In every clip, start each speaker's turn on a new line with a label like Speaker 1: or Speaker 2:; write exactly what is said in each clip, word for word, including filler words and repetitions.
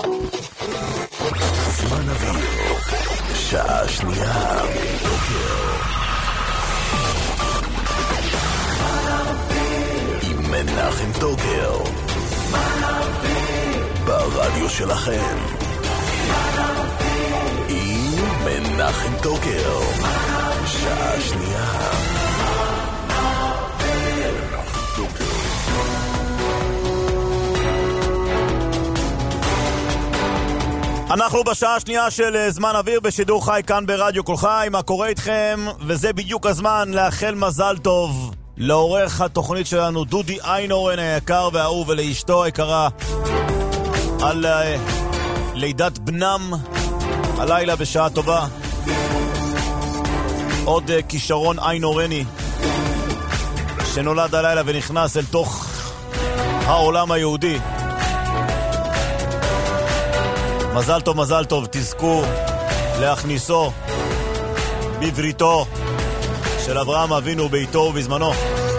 Speaker 1: זמן אוויר, שעה שנייה בבוקר. עם מנחם טוקר. ברדיו שלכם. עם מנחם טוקר. שעה שנייה.
Speaker 2: אנחנו בשעה השנייה של זמן אוויר בשידור חי כאן ברדיו כל חי. מה קורה איתכם? וזה בדיוק הזמן לאחל מזל טוב לעורך התוכנית שלנו דודי איינורן היקר והאהוב, ולאשתו היקרה על uh, לידת בנם הלילה בשעה טובה. עוד uh, כישרון איינורני שנולד הלילה ונכנס אל תוך העולם היהודי. מזל טוב, מזל טוב, תזכו להכניסו בבריתו של אברהם אבינו ביתו ובזמנו.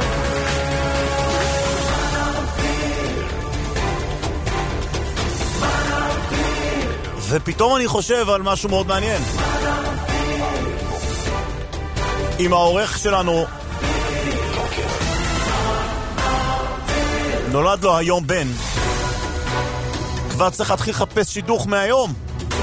Speaker 2: ופתאום אני חושב על משהו מאוד מעניין. אם העורך שלנו נולד לו היום בן, כבר צריך להתחיל לחפש שידוך מהיום.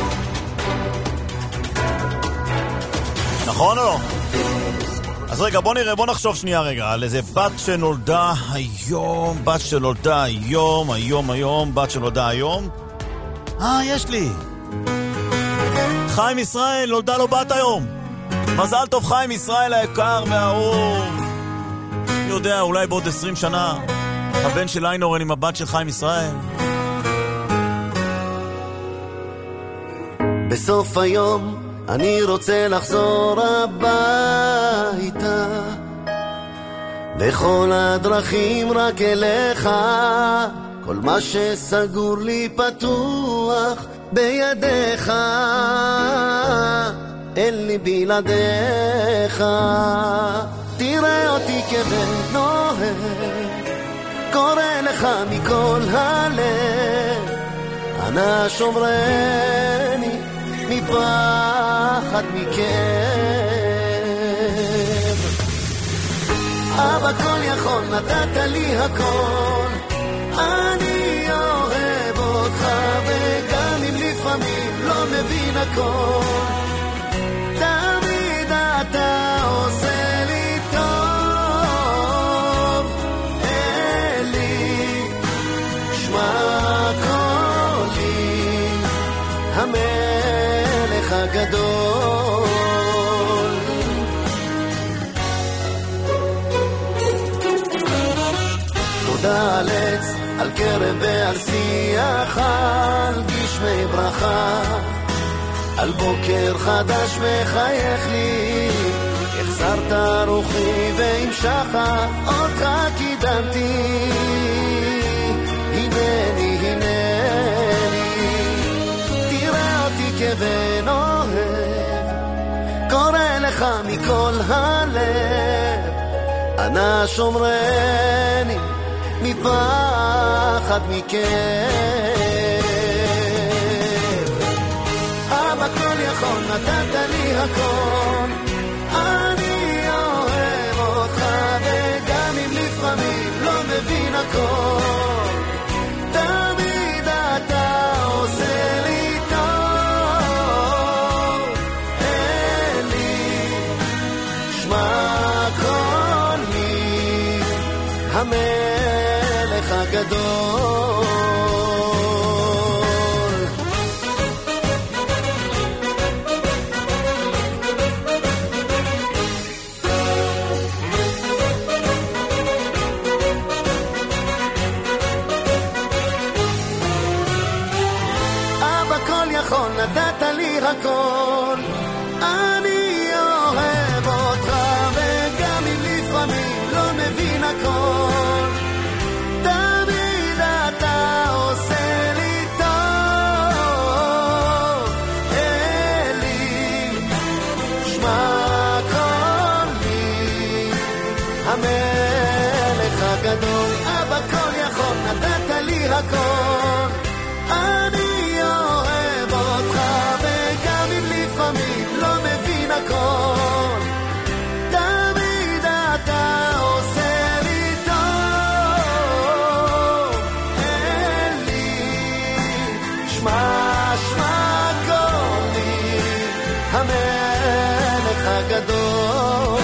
Speaker 2: נכון או לא? אז רגע, בוא נראה, בוא נחשוב שנייה רגע על איזה בת שנולדה היום, בת שנולדה היום, היום, היום, בת שנולדה היום. אה, יש לי. חיים ישראל, נולדה לו בת היום. מזל טוב חיים ישראל היקר והאהוב. אני יודע, אולי בעוד עשרים שנה הבן של איינורן עם הבת של חיים ישראל.
Speaker 3: בסוף היום אני רוצה לחזור הביתה, וכל הדרכים רק אליך, כל מה שסגור לי פתוח בידיך, אין לי בלעדיך. תראה אותי כבן אוהב, קורא לך מכל הלב, אנא שומרני מפחד מכאב. אבא כל יכול, נתת לי הכל, אני אוהב אותך, וגם אם לפעמים לא מבין הכל, תמיד אתה עושה לי טוב. אלי שמע קולי, המלך הגדול. תודה על עץ, על קרב ועל שיח, על גשמי ברכה, על בוקר חדש מחייך לי, החזרת רוחי ועם שחר אותך קידמתי. הנני הנני, תראה אותי כבן אוהב, קורא לך מכל הלב, אנא שומרני מפחד מכאב. אבא כל יכול, נתת לי הכל, אני אוהב אותך, וגם אם לפעמים לא מבין הכל, תמיד אתה עושה לי טוב. אלי שמע קולי, המלך הגדול. נתת לי הכל, אני אוהב אותך, וגם אם לפעמים לא מבין הכל, תמיד אתה עושה לי טוב. אלי שמע קולי, המלך הגדול. אבא כל יכול, נתת לי הכל, אני אוהב שמע שמע קולי המלך הגדול.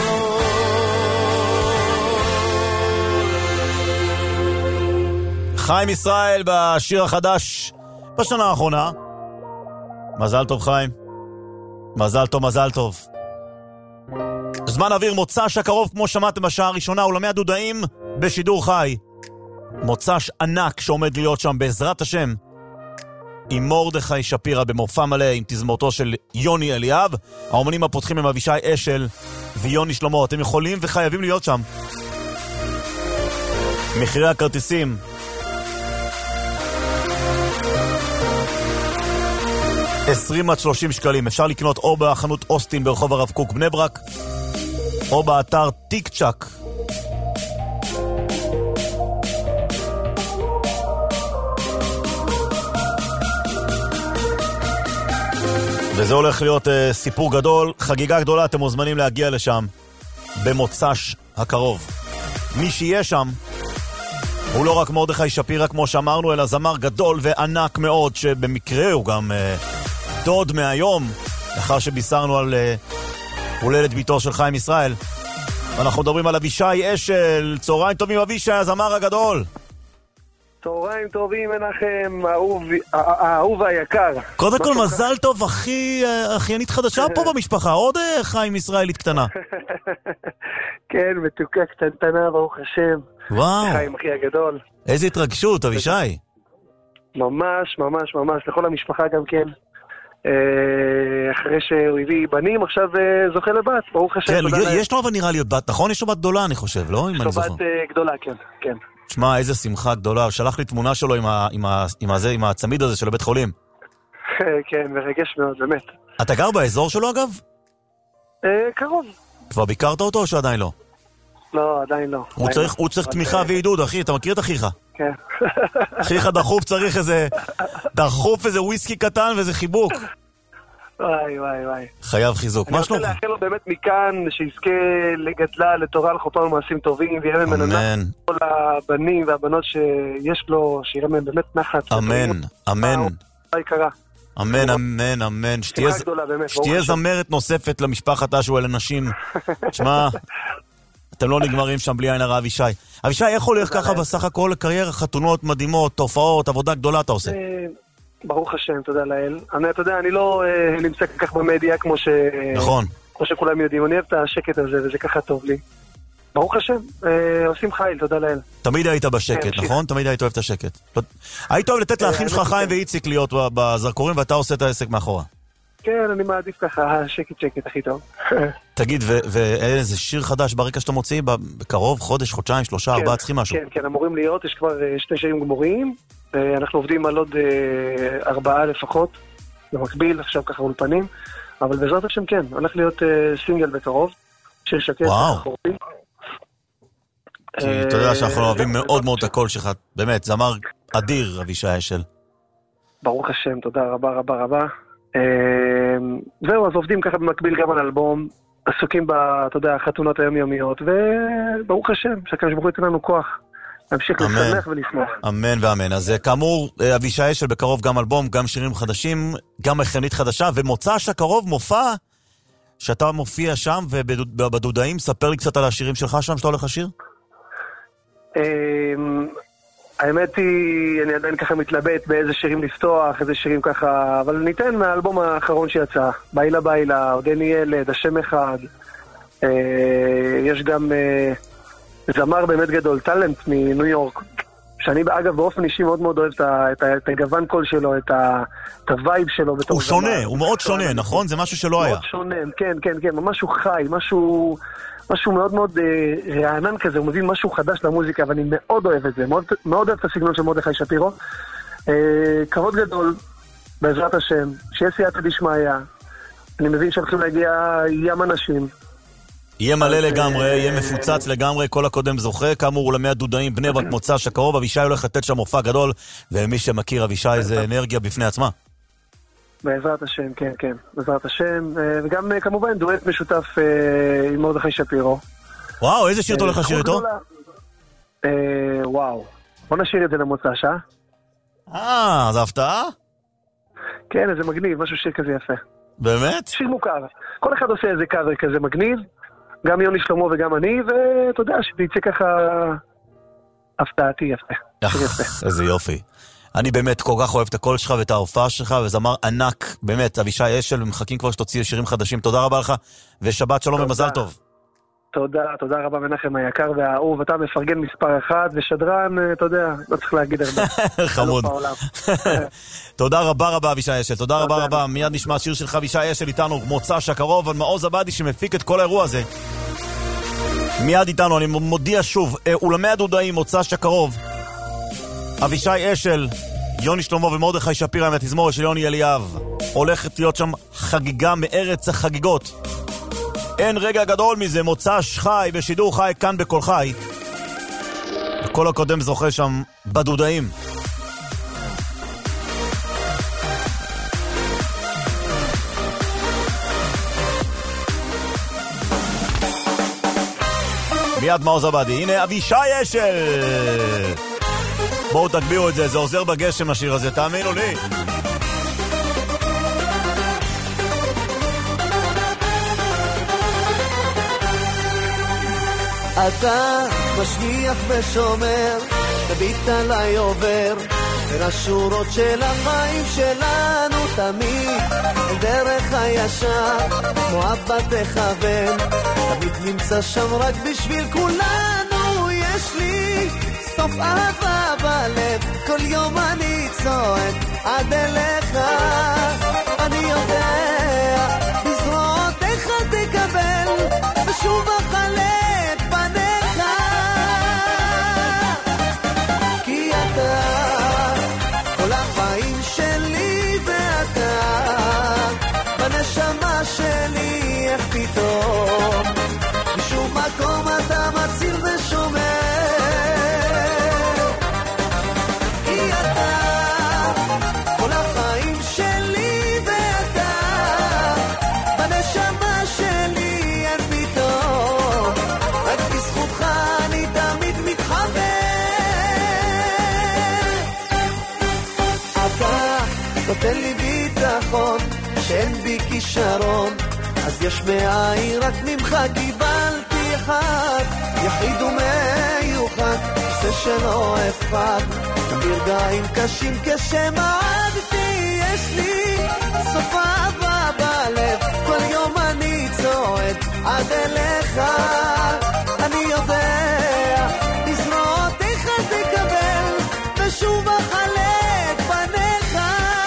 Speaker 2: חיים ישראל בשיר החדש בשנה האחרונה. מזל טוב חיים, מזל טוב, מזל טוב. זמן אוויר מוצ"ש הקרוב, כמו שמעתם בשעה הראשונה, עולמי הדודאים בשידור חי. מוצ"ש ענק שעומד להיות שם בעזרת השם, עם מורדכי שפירא במופע מלא עם תזמורתו של יוני אליאב. האומנים הפותחים הם אבישי אשל ויוני שלמה. אתם יכולים וחייבים להיות שם. מחירי הכרטיסים עשרים עד שלושים שקלים. אפשר לקנות או בחנות אוסטין ברחוב הרב קוק בני ברק, או באתר טיק צ'ק. וזה הולך להיות uh, סיפור גדול, חגיגה גדולה. אתם מוזמנים להגיע לשם במוצ"ש הקרוב. מי שיהיה שם הוא לא רק מרדכי שפירא כמו שאמרנו, אלא זמר גדול וענק מאוד, שבמקרה הוא גם uh, דוד מהיום, לאחר שבישרנו על uh, הולדת ביתו של חיים ישראל. אנחנו מדברים על אבישי אשל. צהריים טובים אבישי, הזמר הגדול.
Speaker 4: צהריים טובים מנחם, האהוב היקר.
Speaker 2: קודם כל מזל טוב, אחי, אחיינית חדשה פה במשפחה, עוד חיים ישראלית קטנה.
Speaker 4: כן, מתוקה קטנטנה, ברוך השם.
Speaker 2: וואו.
Speaker 4: חיים אחי הגדול.
Speaker 2: איזה התרגשות, אבישי.
Speaker 4: ממש, ממש, ממש, לכל המשפחה גם כן. אחרי שהוא הביא בנים, עכשיו זוכה לבת, ברוך השם.
Speaker 2: כן, יש לו אבל נראה להיות בת, נכון? יש לו בת גדולה, אני חושב, לא?
Speaker 4: יש לו בת גדולה, כן, כן.
Speaker 2: תשמע, איזה שמחה גדולה. שלח לי תמונה שלו עם, ה, עם, ה, עם, הזה, עם הצמיד הזה של הבית חולים.
Speaker 4: כן, מרגש מאוד, באמת.
Speaker 2: אתה גר באזור שלו אגב?
Speaker 4: קרוב.
Speaker 2: כבר ביקרת אותו או שעדיין לא?
Speaker 4: לא, עדיין לא.
Speaker 2: הוא צריך, הוא צריך תמיכה ועידוד, אחי. אתה מכיר את אחיך?
Speaker 4: כן.
Speaker 2: אחיך דחוף, צריך איזה דחוף, איזה וויסקי קטן ואיזה חיבוק.
Speaker 4: וואי, וואי, וואי.
Speaker 2: חייב חיזוק.
Speaker 4: אני רוצה לאחל לו באמת מכאן שיזכה לגדלה לתורה לחופה ומעשים טובים, ויראה ממנו נחת כל הבנים והבנות שיש לו, שיראה מהם באמת נחת.
Speaker 2: אמן, אמן.
Speaker 4: היקרה.
Speaker 2: אמן, אמן, אמן. שתהיה זמרת נוספת למשפחת אשו אלה נשים. תשמע, אתם לא נגמרים שם בלי עין הרע. אבישי, אבישי, איך הולך ככה בסך הכל קריירה, חתונות מדהימות, תופעות, עבודה גדולה אתה עושה?
Speaker 4: ברוך השם, תודה לאל. אני, אתה יודע, אני לא אה, נמצא כך במדיה כמו ש...
Speaker 2: נכון.
Speaker 4: כמו שכולם יודעים. אני אוהב את השקט הזה, וזה ככה טוב לי. ברוך השם, אה, עושים חייל, תודה לאל.
Speaker 2: תמיד היית בשקט, נכון? תמיד היית אוהב את השקט. היית אוהב לתת לאחים שלך חיים ואיציק להיות בזרקורים, ואתה עושה את העסק מאחורה.
Speaker 4: כן, אני מעדיף ככה, שקט שקט, הכי טוב.
Speaker 2: תגיד, ואיזה שיר חדש ברקע שאתה מוציא? בקרוב, חודש, חודשיים, שלושה, ארבעה, צריכים משהו?
Speaker 4: כן, כן, אמורים להיות, יש כבר שתי שירים גמורים. אנחנו עובדים על עוד אה, ארבעה לפחות, במקביל, עכשיו ככה אולפנים, אבל בעזרת השם כן, הולך להיות אה, סינגל בקרוב, של שקט.
Speaker 2: וואו. כי אה, אתה יודע שאנחנו אה, אוהבים מאוד מאוד את הקול שלך, באמת, זמר אדיר, אבישי אשל.
Speaker 4: ברוך השם, תודה רבה רבה רבה. אה, זהו, אז עובדים ככה במקביל גם על אלבום, עסוקים ב, אתה יודע, חתונות היומיומיות, וברוך השם, שהקדוש ברוך הוא ייתן לנו כוח. נמשיך לשמח ולשמח.
Speaker 2: אמן ואמן. אז כאמור, אבישי אשל בקרוב גם אלבום, גם שירים חדשים, גם אחיינית חדשה, ומוצ"ש הקרוב מופע שאתה מופיע שם ובדודאים. ספר לי קצת על השירים שלך שם שאתה הולך לשיר.
Speaker 4: האמת היא, אני עדיין ככה מתלבט באיזה שירים לפתוח, איזה שירים ככה, אבל ניתן מהאלבום האחרון שיצא, בילה בילה, עודני ילד, השם אחד. יש גם זמר באמת גדול, טלנט מניו יורק, שאני אגב באופן אישי מאוד מאוד אוהב את הגוון קול שלו, את הווייב שלו.
Speaker 2: הוא שונה, הוא מאוד שונה, נכון? זה משהו שלא היה.
Speaker 4: מאוד שונה, כן, כן, כן, משהו חי, משהו משהו מאוד מאוד רענן כזה, הוא מביא משהו חדש למוזיקה, ואני מאוד אוהב את זה, מאוד אוהב את הסגנון של מרדכי שפירא. כבוד גדול, בעזרת השם, שיהיה סייעתא דשמיא. אני מבין שהולכים להגיע ים אנשים.
Speaker 2: יהיה מלא לגמרי, יהיה מפוצץ לגמרי, כל הקודם זוכה, כאמור עולמי הדודאים, בני ברק מוצ"ש הקרוב. אבישי הולך לתת שם מופע גדול, ומי שמכיר אבישי זה אנרגיה בפני עצמה.
Speaker 4: בעזרת השם, כן, כן, בעזרת השם, וגם כמובן דואט משותף עם מרדכי שפירא.
Speaker 2: וואו, איזה שיר אתה הולך לשיר איתו?
Speaker 4: וואו, בוא נשאיר את זה למוצ"ש, אה?
Speaker 2: אה, זה הפתעה?
Speaker 4: כן, איזה מגניב, משהו שיר כזה יפה.
Speaker 2: באמת?
Speaker 4: שיר מוכר. כל אחד עושה איזה קאבר כזה מגניב, גם יוני שלמה וגם אני, ואתה יודע, שתצא ככה הפתעתי יפה.
Speaker 2: אך, איזה יופי. אני באמת כל כך אוהב את הקול שלך ואת ההופעה שלך, וזמר ענק, באמת, אבישי אשל, ומחכים כבר שתוציא שירים חדשים. תודה רבה לך, ושבת שלום ומזל טוב.
Speaker 4: תודה, תודה רבה מנחם היקר והאהוב, אתה מפרגן מספר אחד, ושדרן, אתה יודע, לא צריך להגיד הרבה.
Speaker 2: חמוד. תודה רבה רבה אבישי אשל, תודה רבה רבה. מיד נשמע שיר שלך אבישי אשל איתנו, מוצ"ש הקרוב, על מעוז עבדי שמפיק את כל האירוע הזה. מיד איתנו, אני מודיע שוב, אולמי הדודאים, מוצ"ש הקרוב. אבישי אשל, יוני שלמה ומרדכי שפירא עם התזמורת של יוני אליאב. הולכת להיות שם חגיגה מארץ החגיגות. אין רגע גדול מזה, מוצ"ש חי בשידור חי כאן בכל חי. כל הקודם זוכה שם בדודאים. מיד מעוז עבדי, הנה אבישי אשל. בואו תגבירו את זה, זה עוזר בגשם השיר הזה, תאמינו לי.
Speaker 3: אתה משגיח ושומר, תביט עליי עובר, בין השורות של החיים שלנו תמיד, אל דרך הישר, כמו אבא תכוון, תמיד נמצא שם רק בשביל כולנו, יש לי סוף אהבה בלב, כל יום אני צועק עד אליך, אני יודע, בזרועותיך תקבל, ושוב אחלה פניך, כי אתה כל החיים שלי, ואתה בנשמה שלי, איך פתאום משום מקום אתה מציל ושומר, כי אתה כל החיים שלי, ואתה בנשמה שלי, אין פתאום רק בזכותך אני תמיד מתחבר, אתה נותן לי ביטחון שאין בי כישרון, אז יש מאי רק ממך קיבלתי אחד, יחיד ומיוחד, זה שלא אפד, גם ברגעים קשים כשמעדתי, יש לי סוף אהבה בלב, כל יום אני צועד עד אליך, אני יודע, בזרועותיך תקבל, ושוב אחלה את פניך,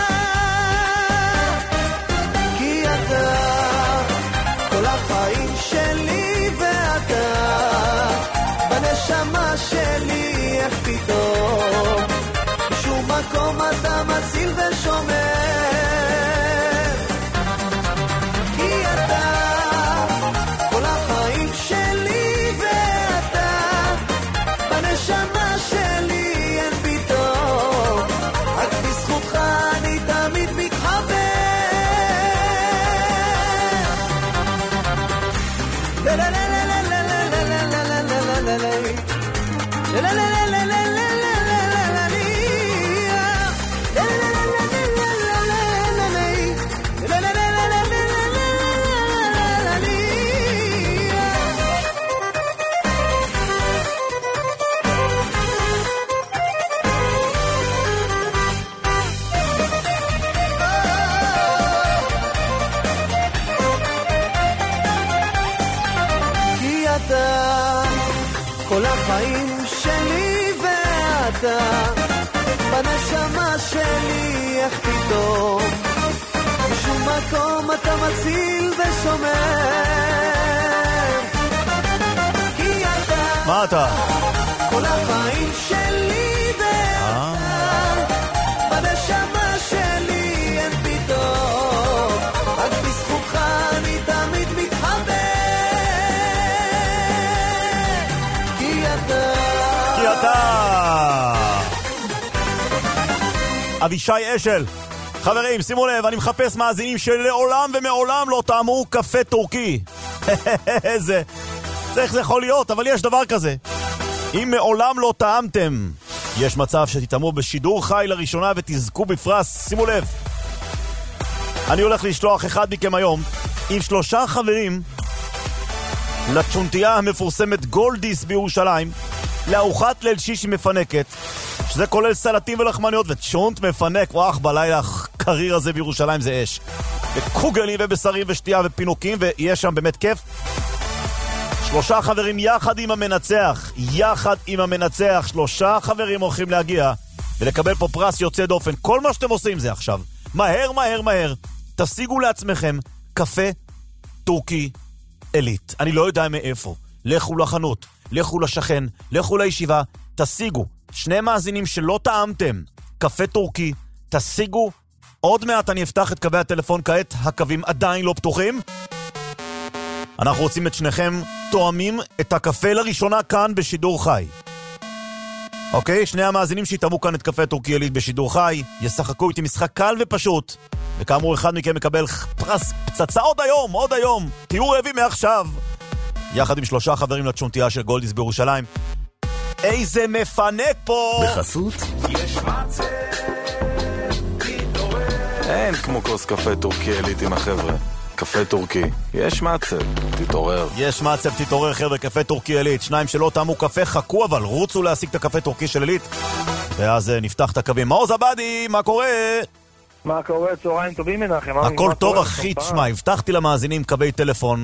Speaker 3: כי אתה כל החיים שלי, ואתה בנשמה שלי, איך פתאום בשום מקום אתה מציל ושומר, כי אתה כל החיים שלי, ואתה בנשמה שלי, אין פתאום רק בזכותך אני תמיד מתחבר, לה לה לה לה לה לה לה לה לה לה לה לה לה כל החיים שלי, ואתה בנשמה שלי, איך פתאום בשום מקום אתה מציל ושומר, כי אתה
Speaker 2: מה אתה?
Speaker 3: כל החיים שלי, ואתה בנשמה שלי, אין פתאום רק בזכותך אני תמיד מתחבר,
Speaker 2: אבישי אשל. חברים, שימו לב, אני מחפש מאזינים שלעולם ומעולם לא טעמו קפה טורקי. איזה, זה איך זה יכול להיות, אבל יש דבר כזה. אם מעולם לא טעמתם, יש מצב שתטעמו בשידור חי לראשונה ותזכו בפרס. שימו לב, אני הולך לשלוח אחד מכם היום עם שלושה חברים לצ'ונטייה המפורסמת גולדיס בירושלים, לארוחת ליל שישי מפנקת, שזה כולל סלטים ולחמניות וצ'ונט מפנק. וואח, בלילה הקריר הזה בירושלים זה אש, וקוגלים ובשרים ושתייה ופינוקים, ויש שם באמת כיף. שלושה חברים יחד עם המנצח, יחד עם המנצח, שלושה חברים הולכים להגיע ולקבל פה פרס יוצא דופן. כל מה שאתם עושים זה עכשיו, מהר מהר מהר, תשיגו לעצמכם קפה טורקי אלית. אני לא יודע מאיפה. לכו לחנות, לכו לשכן, לכו לישיבה, תשיגו. שני מאזינים שלא טעמתם קפה טורקי, תשיגו. עוד מעט אני אפתח את קווי הטלפון, כעת הקווים עדיין לא פתוחים. אנחנו רוצים את שניכם תואמים את הקפה לראשונה כאן בשידור חי. אוקיי, שני המאזינים שיתאמו כאן את קפה טורקי אלית בשידור חי ישחקו איתי משחק קל ופשוט, וכאמור אחד מכם מקבל פרס פצצה עוד היום, עוד היום. תהיו רעבים מעכשיו, יחד עם שלושה חברים לצ'ונטייה של גולדיס בירושלים. איזה מפנק פה!
Speaker 1: בחסות
Speaker 5: יש מצב,
Speaker 6: אין כמו כוס קפה טורקי אלית עם החבר'ה. קפה טורקי, יש מצב, תתעורר.
Speaker 2: יש מצב, תתעורר חבר'ה, קפה טורקי אלית. שניים שלא טעמו קפה, חכו אבל, רוצו להשיג את הקפה טורקי של אלית, ואז נפתח את הקווים. מעוז עבדי, מה קורה?
Speaker 7: מה קורה? צהריים טובים מנחם.
Speaker 2: הכל טוב אחי, תשמע, הבטחתי למאזינים קווי טלפון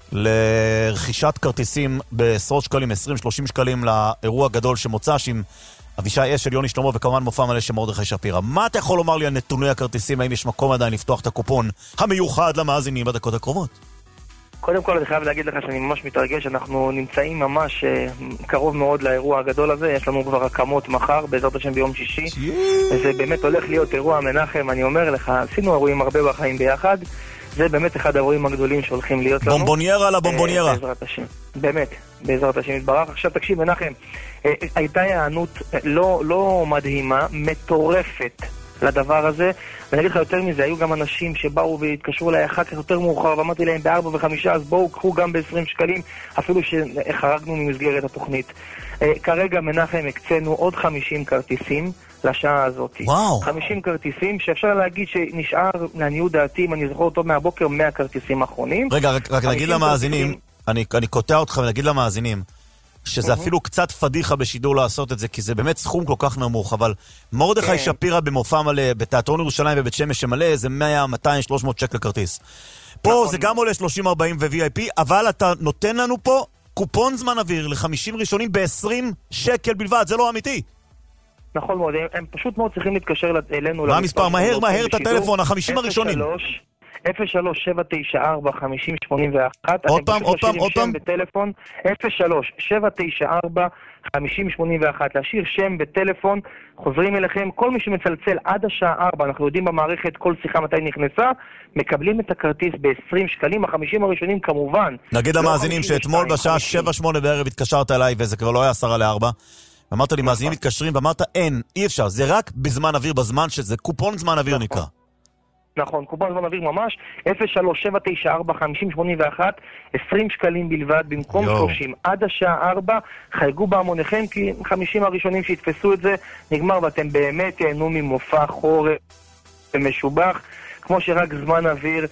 Speaker 2: לרכישת כרטיסים בעשרות שקלים, עשרים שלושים שקלים לאירוע גדול שמוצש עם אבישי אשל, יוני שלמה וכמובן מופע מלא של מרדכי שפירא. מה אתה יכול לומר לי על נתוני הכרטיסים? האם יש מקום עדיין לפתוח את הקופון המיוחד למאזינים בדקות הקרובות?
Speaker 7: קודם כל אני חייב להגיד לך שאני ממש מתרגש, אנחנו נמצאים ממש uh, קרוב מאוד לאירוע הגדול הזה, יש לנו כבר הקמות מחר, בעזרת השם ביום שישי, וזה באמת הולך להיות אירוע מנחם, אני אומר לך, עשינו אירועים הרבה בחיים ביחד, זה באמת אחד האירועים הגדולים שהולכים להיות לנו.
Speaker 2: בומבוניירה לבומבוניירה.
Speaker 7: בעזרת השם, באמת, בעזרת השם יתברך. עכשיו תקשיב מנחם, הייתה הענות לא, לא מדהימה, מטורפת לדבר הזה, ואני אגיד לך יותר מזה, היו גם אנשים שבאו והתקשרו אליי אחר כך יותר מאוחר, ואמרתי להם בארבע וחמישה, אז בואו קחו גם ב-עשרים שקלים, אפילו שחרגנו ממסגרת התוכנית. כרגע מנחם הקצנו עוד חמישים כרטיסים לשעה הזאת.
Speaker 2: וואו.
Speaker 7: חמישים כרטיסים, שאפשר להגיד שנשאר, לעניות דעתי, אם אני זוכר טוב מהבוקר, מאה כרטיסים האחרונים.
Speaker 2: רגע, רק, רק נגיד למאזינים, כרטיסים... אני, אני קוטע אותך ונגיד למאזינים, שזה אפילו קצת פדיחה בשידור לעשות את זה, כי זה באמת סכום כל כך נמוך, אבל מרדכי שפירא במופע מלא, בתיאטרון ירושלים ובית שמש שמלא, זה מאה, מאתיים, שלוש מאות שקל כרטיס. פה זה גם עולה שלושים ארבעים ו-וי איי פי, אבל אתה נותן לנו פה קופון זמן אוויר ל-חמישים ראשונים ב-עשרים שקל בלבד, זה לא אמיתי.
Speaker 7: נכון מאוד, הם פשוט מאוד צריכים להתקשר אלינו.
Speaker 2: מה המספר? מהר מהר את הטלפון, ה-חמישים הראשונים.
Speaker 7: אפס שלוש שבע תשע ארבע חמישים שמונים ואחת.
Speaker 2: עוד פעם, עוד פעם, עוד פעם.
Speaker 7: בטלפון אפס שלוש שבע תשע ארבע חמישים שמונים ואחת. להשאיר שם בטלפון, חוזרים אליכם. כל מי שמצלצל עד השעה ארבע, אנחנו יודעים במערכת כל שיחה מתי נכנסה, מקבלים את הכרטיס ב-עשרים שקלים. החמישים הראשונים כמובן. נגיד למאזינים שאתמול בשעה שבע שמונה בערב התקשרת אליי, וזה כבר לא היה עשרה לארבע. אמרת לי, מאזינים מתקשרים, ואמרת, אין, אי אפשר, זה רק בזמן אוויר, בזמן שזה קופון זמן אוויר נקרא. נכון, קופון זמן אוויר ממש, אפס שלוש שבע תשע ארבע חמישים שמונים ואחת, עשרים שקלים בלבד, במקום שלושים, עד השעה ארבע, חייגו בהמוניכם, כי חמישים הראשונים שהתפסו את זה, נגמר, ואתם באמת תהנו ממופע חורף ומשובח, כמו שרק זמן אוויר,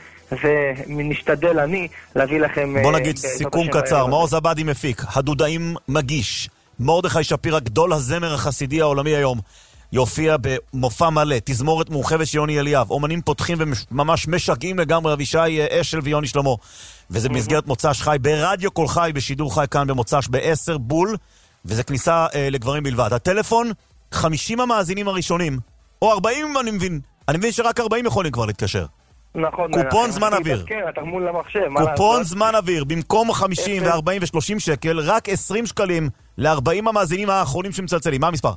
Speaker 7: ונשתדל אני להביא לכם...
Speaker 2: בוא נגיד סיכום קצר, מעוז עבדי מפיק, הדודאים מגיש, מרדכי שפירא, גדול הזמר החסידי העולמי היום, יופיע במופע מלא, תזמורת מורחבת של יוני אליאב, אומנים פותחים וממש משגעים לגמרי, אבישי אשל ויוני שלמה, וזה במסגרת מוצ"ש חי ברדיו כל חי, בשידור חי כאן במוצ"ש בעשר בול, וזה כניסה אה, לגברים בלבד. הטלפון, חמישים המאזינים הראשונים, או ארבעים אני מבין, אני מבין שרק ארבעים יכולים כבר להתקשר.
Speaker 7: נכון.
Speaker 2: קופון זמן אוויר. קופון זמן אוויר, במקום חמישים ו-ארבעים ו-שלושים שקל, רק עשרים שקלים ל-ארבעים המאזינים האחרונים שמצלצלים. מה המספר?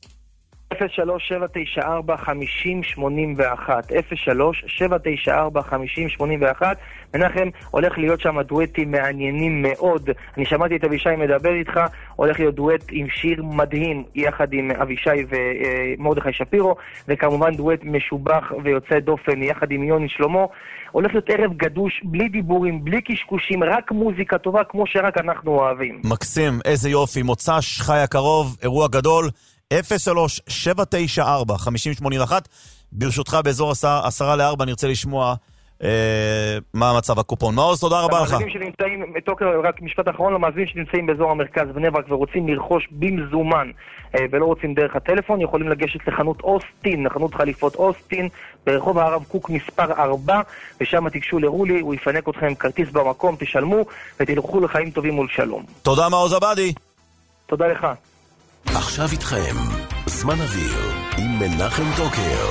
Speaker 7: אפס שלוש שבע תשע ארבע חמישים שמונים ואחת אפס שלוש שבע תשע ארבע חמישים שמונים ואחת. מנחם, הולך להיות שם דואטים מעניינים מאוד. אני שמעתי את אבישי מדבר איתך, הולך להיות דואט עם שיר מדהים יחד עם אבישי ומרדכי שפירו, וכמובן דואט משובח ויוצא דופן יחד עם יוני שלמה. הולך להיות ערב גדוש, בלי דיבורים, בלי קשקושים, רק מוזיקה טובה כמו שרק אנחנו אוהבים.
Speaker 2: מקסים, איזה יופי. מוצ"ש חי הקרוב, אירוע גדול, אפס שלוש שבע תשע ארבע חמישים שמונים ואחת. ברשותך, באזור עשרה לארבע נרצה לשמוע אה, מה המצב הקופון. מעוז, תודה רבה לך.
Speaker 7: רק משפט אחרון, למאזינים שנמצאים באזור המרכז בני ברק ורוצים לרכוש במזומן אה, ולא רוצים דרך הטלפון, יכולים לגשת לחנות אוסטין, לחנות חליפות אוסטין, ברחוב הרב קוק מספר ארבע, ושם תיגשו לרולי, הוא יפנק אתכם כרטיס במקום, תשלמו ותלכו לחיים טובים מול שלום.
Speaker 2: תודה מעוז עבדי.
Speaker 7: תודה לך.
Speaker 1: עכשיו איתכם, זמן אוויר עם מנחם טוקר.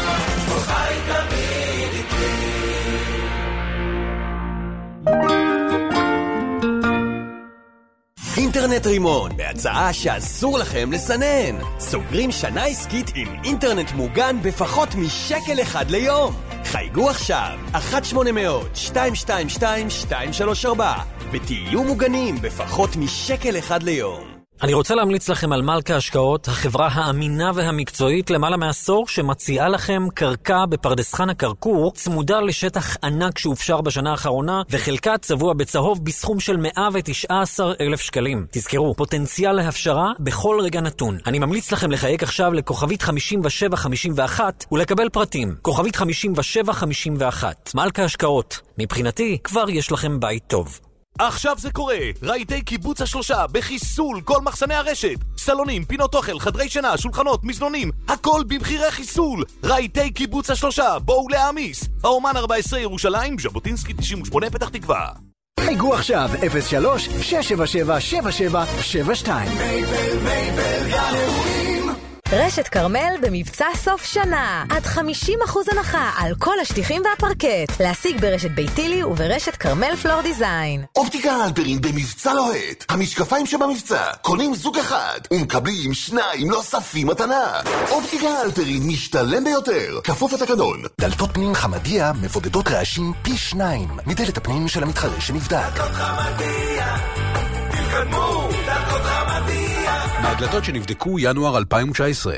Speaker 5: אינטרנט רימון, בהצעה שאסור לכם לסנן. סוגרים שנה עסקית עם אינטרנט מוגן בפחות משקל אחד ליום. חייגו עכשיו, אחת שמונה אפס אפס שתיים שתיים שתיים שתיים שלוש ארבע ותהיו מוגנים בפחות משקל אחד ליום.
Speaker 8: אני רוצה להמליץ לכם על מלכה השקעות, החברה האמינה והמקצועית למעלה מעשור שמציעה לכם קרקע בפרדס חנה כרכור, צמודה לשטח ענק שהופשר בשנה האחרונה, וחלקה צבוע בצהוב בסכום של מאה ותשע עשרה אלף שקלים. תזכרו, פוטנציאל להפשרה בכל רגע נתון. אני ממליץ לכם לחייג עכשיו לכוכבית חמישים ושבע חמישים ואחת ולקבל פרטים. כוכבית חמישים ושבע חמישים ואחת. מלכה השקעות. מבחינתי, כבר יש לכם בית טוב.
Speaker 9: עכשיו זה קורה, רהיטי קיבוץ השלושה בחיסול כל מחסני הרשת, סלונים, פינות אוכל, חדרי שינה, שולחנות, מזנונים, הכל במחירי חיסול. רהיטי קיבוץ השלושה, בואו להעמיס. האומן ארבע עשרה ירושלים, ז'בוטינסקי תשעים ושמונה פתח תקווה.
Speaker 10: חייגו עכשיו אפס שלוש שש שבע שבע שבע שבע שבע שתיים.
Speaker 3: מייבל מייבל גן אירועים.
Speaker 11: רשת קרמל במבצע סוף שנה, עד חמישים אחוז הנחה על כל השטיחים והפרקט. להשיג ברשת ביתילי וברשת קרמל פלור דיזיין.
Speaker 1: אופטיקה הלפרין במבצע לוהט. המשקפיים שבמבצע קונים זוג אחד ומקבלים שניים נוספים מתנה. אופטיקה הלפרין משתלם ביותר, כפוף לתקנון.
Speaker 10: דלתות פנים חמדיה מבודדות רעשים פי שניים מדלת הפנים של המתחרה שנבדק.
Speaker 3: דלתות חמדיה, תתקדמו, דלתות חמדיה.
Speaker 12: מהדלתות שנבדקו ינואר אלפיים תשע עשרה.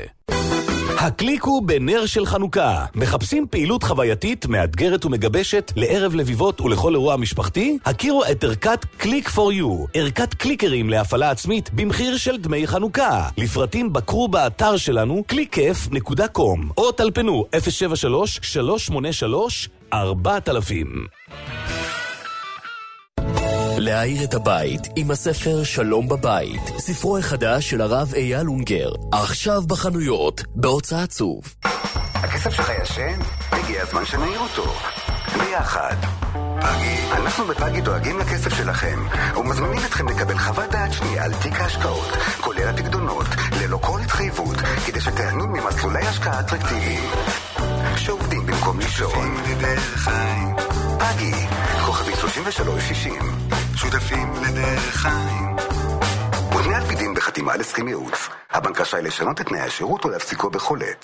Speaker 9: הקליקו בנר של חנוכה. מחפשים פעילות חווייתית, מאתגרת ומגבשת לערב לביבות ולכל אירוע משפחתי? הכירו את ערכת קליק פור יו, ערכת קליקרים להפעלה עצמית במחיר של דמי חנוכה. לפרטים בקרו באתר שלנו קליקף נקודה קום או טלפנו אפס שבע שלוש שלוש שמונה שלוש ארבע אלפים.
Speaker 13: להאיר את הבית עם הספר שלום בבית, ספרו החדש של הרב אייל אונגר, עכשיו בחנויות, בהוצאת צוף.
Speaker 14: הכסף שלך ישן? הגיע הזמן שנעיר אותו. ביחד. פגי. אנחנו בפגי דואגים לכסף שלכם, ומזמינים אתכם לקבל חוות דעת שנייה על תיק ההשקעות, כולל הפקדונות, ללא כל התחייבות, כדי שתהנו ממסלולי השקעה אטרקטיביים. שעובדים במקום לישון. לדרך חיים. פגי. כוכבי שלושים ושלוש שישים. שותפים לדרך חיים. ותנאי על פי דין בחתימה על הסכם ייעוץ. הבנק רשאי לשנות את תנאי השירות או להפסיקו בכל עת.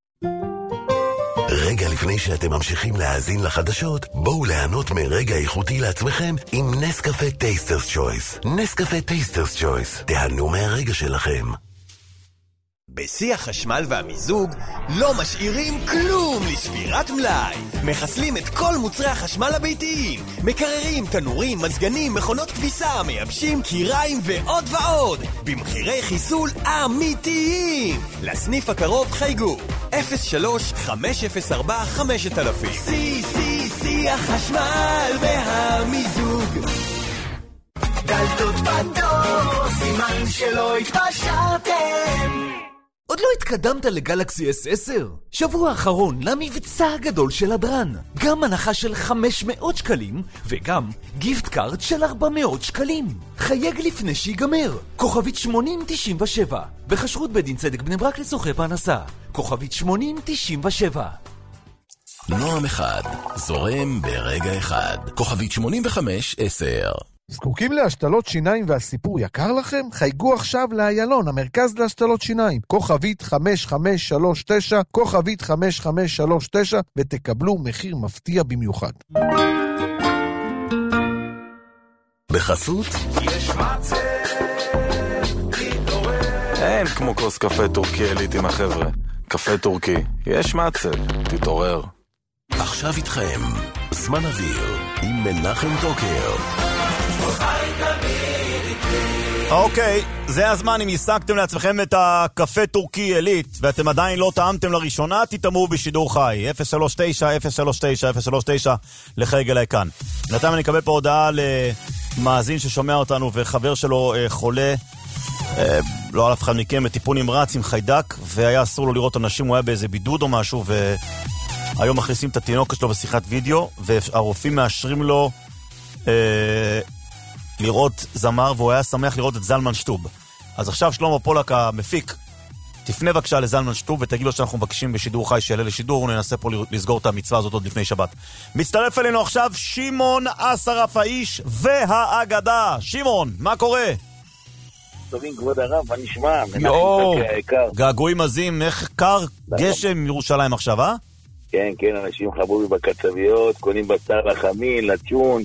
Speaker 1: רגע לפני שאתם ממשיכים להאזין לחדשות, בואו ליהנות מרגע איכותי לעצמכם עם נסקפה טייסטרס צ'ויס. נסקפה טייסטרס צ'ויס. תהנו מהרגע שלכם.
Speaker 5: בשיא החשמל והמיזוג לא משאירים כלום לשבירת מלאי. מחסלים את כל מוצרי החשמל הביתיים, מקררים, תנורים, מזגנים, מכונות כביסה, מייבשים, קיריים ועוד ועוד במחירי חיסול אמיתיים. לסניף הקרוב חייגו אפס שלוש חמש אפס ארבע חמש אלפים. שיא שיא שיא החשמל והמיזוג.
Speaker 3: דלתות פתוח, סימן שלא התפשרתם.
Speaker 10: עוד לא התקדמת לגלקסי אס עשר? שבוע האחרון למבצע הגדול של הדרן. גם הנחה של חמש מאות שקלים, וגם גיפט קארד של ארבע מאות שקלים. חייג לפני שיגמר. כוכבית שמונים תשעים ושבע. בחשרות בית דין צדק בני ברק לצורכי פרנסה. כוכבית שמונים תשעים ושבע.
Speaker 1: נועם אחד, זורם ברגע אחד. כוכבית שמונים וחמש עשר.
Speaker 15: זקוקים להשתלות שיניים והסיפור יקר לכם? חייגו עכשיו לאיילון, המרכז להשתלות שיניים. כוכבית חמש חמש שלוש תשע, כוכבית חמש חמש שלוש תשע, ותקבלו מחיר מפתיע במיוחד.
Speaker 1: בחסות
Speaker 3: יש מצב, תתעורר.
Speaker 6: אין כמו כוס קפה טורקי עילית עם החבר'ה. קפה טורקי, יש מצב, תתעורר.
Speaker 1: עכשיו איתכם, זמן אוויר עם מנחם טוקר.
Speaker 3: חי תמיד איתי
Speaker 2: אוקיי, זה הזמן. אם השגתם לעצמכם את הקפה טורקי אלית ואתם עדיין לא טעמתם לראשונה, תתאמו בשידור חי אפס שלוש תשע אפס שלוש תשע אפס שלוש תשע לחייג אליי כאן. בינתיים אני אקבל פה הודעה למאזין ששומע אותנו וחבר שלו אה, חולה, אה, לא על אף אחד מכם, לטיפול נמרץ עם חיידק, והיה אסור לו לראות אנשים, הוא היה באיזה בידוד או משהו, והיום מכניסים את התינוק שלו בשיחת וידאו, והרופאים מאשרים לו אה, לראות זמר, והוא היה שמח לראות את זלמן שטוב. אז עכשיו שלמה פולק המפיק, תפנה בבקשה לזלמן שטוב ותגיד לו שאנחנו מבקשים בשידור חי שיעלה לשידור, וננסה פה לסגור את המצווה הזאת עוד לפני שבת. מצטרף אלינו עכשיו שמעון אסרף האיש והאגדה. שמעון, מה קורה?
Speaker 16: טובים כבוד הרב, מה נשמע?
Speaker 2: יואו, געגועים עזים, איך קר גשם ירושלים עכשיו, אה?
Speaker 16: כן, כן, אנשים חבורים בקצביות, קונים בשר לחמין, לצ'ון,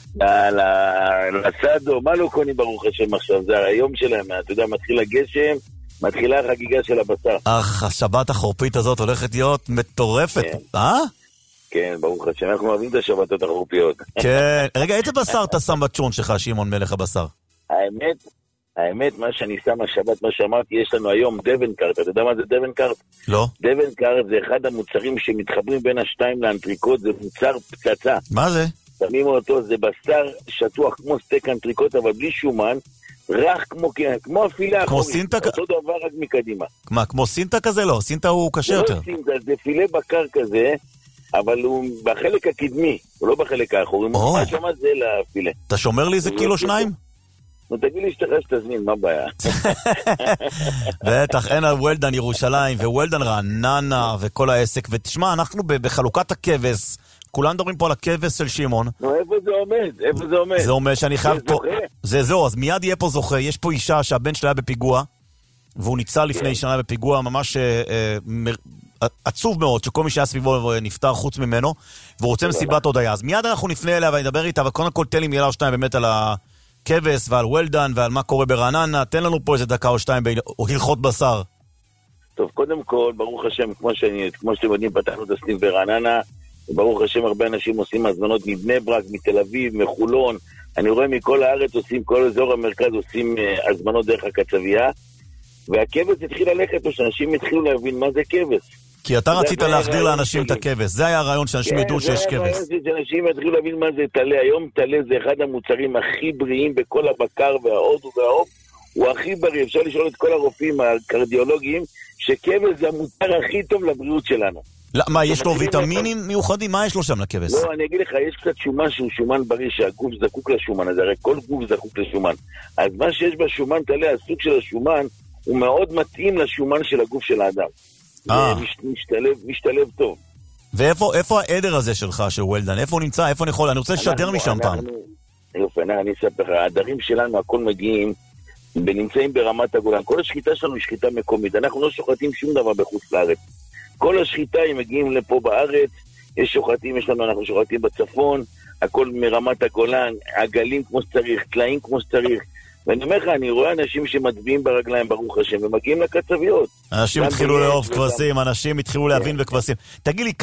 Speaker 16: לסדו, מה לא קונים ברוך השם עכשיו? זה היום שלהם, אתה יודע, מתחיל הגשם, מתחילה החגיגה של הבשר.
Speaker 2: אך, השבת החורפית הזאת הולכת להיות מטורפת, אה?
Speaker 16: כן, ברוך השם, אנחנו אוהבים את השבתות החורפיות.
Speaker 2: כן, רגע, איזה בשר אתה שם בצ'ון שלך, שמעון מלך הבשר?
Speaker 16: האמת, האמת, מה שאני שם השבת, מה שאמרתי, יש לנו היום דבנקארט. אתה יודע מה זה דבנקארט?
Speaker 2: לא.
Speaker 16: דבנקארט זה אחד המוצרים שמתחברים בין השתיים לאנטריקוט, זה מוצר פצצה.
Speaker 2: מה זה?
Speaker 16: שמים אותו, זה בשר שטוח כמו סטייק אנטריקוט, אבל בלי שומן, רך כמו, כמו הפילה
Speaker 2: כמו
Speaker 16: אחורית.
Speaker 2: סינטה?
Speaker 16: אותו דבר רק מקדימה.
Speaker 2: מה, כמו סינטה כזה? לא, סינטה הוא קשה יותר.
Speaker 16: לא סינטה, זה פילה בקר כזה, אבל הוא בחלק הקדמי, הוא לא בחלק האחורי. מה שמה זה לפילה.
Speaker 2: אתה שומר לי איזה קילו שניים?
Speaker 16: נו, תגיד לי שתראה שתזמין, מה בעיה?
Speaker 2: בטח, אין על וולדן ירושלים, ווולדן רעננה, וכל העסק. ותשמע, אנחנו בחלוקת הכבש, כולם מדברים פה על הכבש של שמעון.
Speaker 16: נו, איפה זה עומד? איפה זה עומד?
Speaker 2: זה אומר שאני חייב פה... זה זהו, אז מיד יהיה פה זוכה. יש פה אישה שהבן שלה היה בפיגוע, והוא ניצל לפני שנה בפיגוע ממש עצוב מאוד, שכל מי שהיה סביבו נפטר חוץ ממנו, והוא רוצה מסיבת הודעה. אז מיד אנחנו נפנה אליה ונדבר איתה, אבל קודם כל תן לי מילה או שתיים באמת על הכבש ועל וולדן ועל מה קורה ברעננה. תן לנו פה איזה דקה או שתיים בהלכות בשר.
Speaker 16: טוב, קודם כל, ברוך השם, כמו שאני, כמו שאתם יודעים, פתחנו את הסניף ברעננה, ברוך השם, הרבה אנשים עושים הזמנות מבני ברק, מתל אביב, מחולון. אני רואה מכל הארץ עושים, כל אזור המרכז עושים uh, הזמנות דרך הקצבייה, והכבש התחיל ללכת, או שאנשים התחילו להבין מה זה כבש.
Speaker 2: כי אתה רצית להחדיר לאנשים את הכבש. זה היה הרעיון שאנשים ידעו שיש כבש.
Speaker 16: זה היה הרעיון שאנשים התחילו להבין מה זה תלה. היום תלה זה אחד המוצרים הכי בריאים בכל הבקר והעוד והעוף. הוא הכי בריא. אפשר לשאול את כל הרופאים הקרדיולוגיים, שכבש זה המוצר הכי טוב לבריאות שלנו.
Speaker 2: מה, יש לו ויטמינים מיוחדים? מה יש לו שם לכבש?
Speaker 16: לא, אני אגיד לך, יש קצת שומן שהוא שומן בריא, שהגוף זקוק לשומן, אז הרי כל גוף זקוק לשומן. אז מה שיש בשומן תלה, הסוג של השומן, הוא מאוד מתאים לשומן של הגוף של האדם. משתלב, משתלב טוב.
Speaker 2: ואיפה העדר הזה שלך, של וולדן? איפה הוא נמצא? איפה אני יכול? אני רוצה לשדר משם פעם.
Speaker 16: יופי, אני אספר לך, העדרים שלנו, הכל מגיעים, ונמצאים ברמת הגולן. כל השחיטה שלנו היא שחיטה מקומית. אנחנו לא שוחטים שום דבר בחוץ לארץ. כל השחיטה הם מגיעים לפה בארץ, יש שוחטים, יש לנו, אנחנו שוחטים בצפון, הכל מרמת הגולן, עגלים כמו שצריך, טלאים כמו שצריך, ואני אומר לך, אני רואה אנשים שמצביעים ברגליים ברוך השם, ומגיעים לקצביות.
Speaker 2: אנשים התחילו לאהוב כבשים, אנשים התחילו להבין בכבשים. תגיד לי,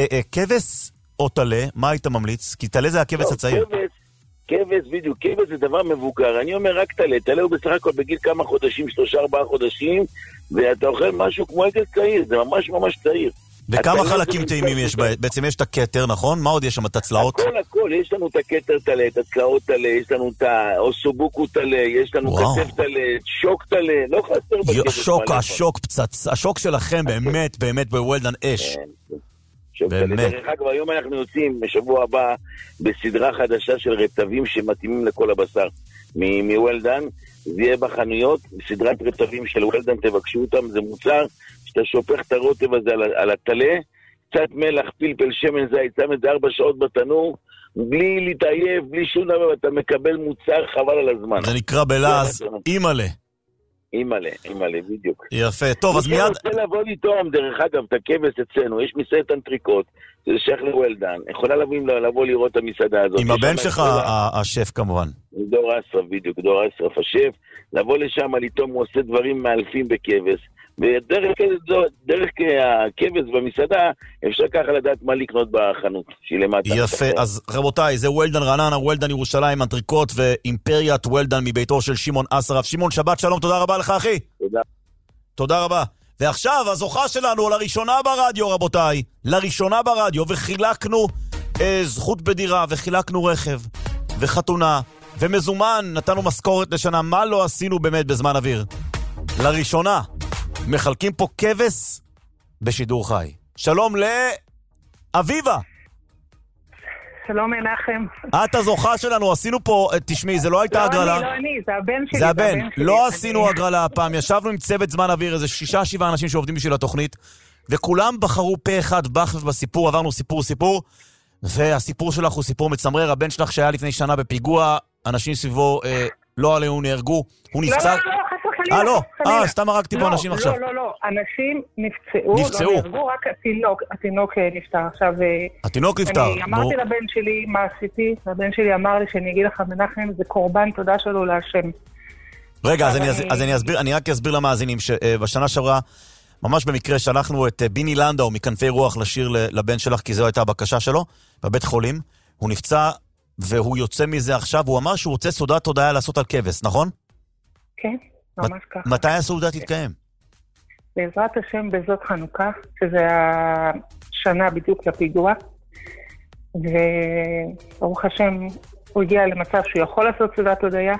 Speaker 2: כבש או תלה, מה היית ממליץ? כי תלה זה הכבש הצעיר.
Speaker 16: כבש, בדיוק, כבש זה דבר מבוגר. אני אומר רק תלה, תלה הוא בסך הכל בגיל כמה חודשים, שלושה ארבעה חודשים, ואתה אוכל משהו כמו עגל צעיר, זה ממש ממש צעיר.
Speaker 2: וכמה חלקים טעימים יש? בעצם יש את הכתר, נכון? מה עוד יש שם? את הצלעות?
Speaker 16: הכל, הכל. יש לנו את הכתר תלה, את הצלעות תלה, יש לנו את האוסובוקו תלה, יש לנו כתף תלה, שוק תלה, לא חסר בכבש.
Speaker 2: שוק, השוק פצץ, השוק שלכם באמת, באמת בוולדן אש.
Speaker 16: באמת. דרך אגב, היום אנחנו יוצאים בשבוע הבא בסדרה חדשה של רטבים שמתאימים לכל הבשר מוולדן, זה יהיה בחנויות, בסדרת רטבים של וולדן, תבקשו אותם, זה מוצר שאתה שופך את הרוטב הזה על, על התלה, קצת מלח, פלפל, שמן זית, שם את זה ארבע שעות בתנור, בלי להתעייף, בלי שום דבר, אתה מקבל מוצר חבל על הזמן.
Speaker 2: זה נקרא בלעז אימאלה.
Speaker 16: אימאלה, אימאלה, בדיוק.
Speaker 2: יפה, טוב, אז מיד...
Speaker 16: אני רוצה לבוא לטעום, דרך אגב, את הכבש אצלנו, יש מסעדת אנטריקוט, זה שייך לוולדן, יכולה לבוא לראות את המסעדה הזאת.
Speaker 2: עם הבן שלך, השף כמובן.
Speaker 16: דור אסרף, בדיוק, דור אסרף, השף, לבוא לשם, לטעום, הוא עושה דברים מאלפים בכבש, ודרך דרך הכבש במסעדה, אפשר ככה לדעת מה לקנות בחנות, שהיא למטה.
Speaker 2: יפה, אז רבותיי, זה וולדן רעננה, וולדן ירושלים, אנטריקוט ואימפריית וולדן מביתו של שמעון אסרף. שמעון, שבת שלום, תודה רבה לך, אחי.
Speaker 16: תודה.
Speaker 2: תודה רבה. ועכשיו, הזוכה שלנו, לראשונה ברדיו, רבותיי, לראשונה ברדיו, וחילקנו אה, זכות בדירה, וחילקנו רכב, וחתונה, ומזומן, נתנו משכורת לשנה, מה לא עשינו באמת בזמן אוויר? לראשונה, מחלקים פה כבש בשידור חי. שלום לאביבה.
Speaker 17: שלום מנחם.
Speaker 2: את הזוכה שלנו, עשינו פה, תשמעי, זה לא הייתה
Speaker 17: לא
Speaker 2: הגרלה.
Speaker 17: אני, לא אני, זה הבן שלי.
Speaker 2: זה הבן. לא
Speaker 17: שלי.
Speaker 2: עשינו
Speaker 17: אני...
Speaker 2: הגרלה הפעם, ישבנו עם צוות זמן אוויר, איזה שישה, שבעה אנשים שעובדים בשביל התוכנית, וכולם בחרו פה אחד בך בסיפור, עברנו סיפור סיפור, והסיפור שלך הוא סיפור מצמרר. הבן שלך שהיה לפני שנה בפיגוע, אנשים סביבו אה, לא עלינו נהרגו, הוא נפצע...
Speaker 17: לא, לא, לא, חס וחלילה.
Speaker 2: אה, לא, אה, סתם הרגתי פה אנשים עכשיו.
Speaker 17: לא, לא, לא, אנשים נפצעו,
Speaker 2: נפצעו.
Speaker 17: לא נהרגו, רק התינוק, התינוק נפטר. עכשיו,
Speaker 2: התינוק נפטר.
Speaker 17: אני אמרתי לבן שלי מה עשיתי, והבן שלי אמר לי שאני אגיד לך, מנחם, זה קורבן תודה שלו להשם.
Speaker 2: רגע, אז אני, אז אני אסביר, אני רק אסביר למאזינים שבשנה שעברה, ממש במקרה שלחנו את ביני לנדאו מכנפי רוח לשיר לבן שלך, כי זו הייתה הבקשה שלו, בבית חולים. הוא נפצע והוא יוצא מזה עכשיו, הוא אמר שהוא רוצה סעודת תודעה לעשות על כבש, נכון?
Speaker 17: כן, ממש ככה.
Speaker 2: מתי הסעודה תתקיים?
Speaker 17: בעזרת השם בזאת חנוכה, שזה השנה בדיוק לפיגוע, וברוך השם הוא הגיע למצב שהוא יכול לעשות סעודת תודעה,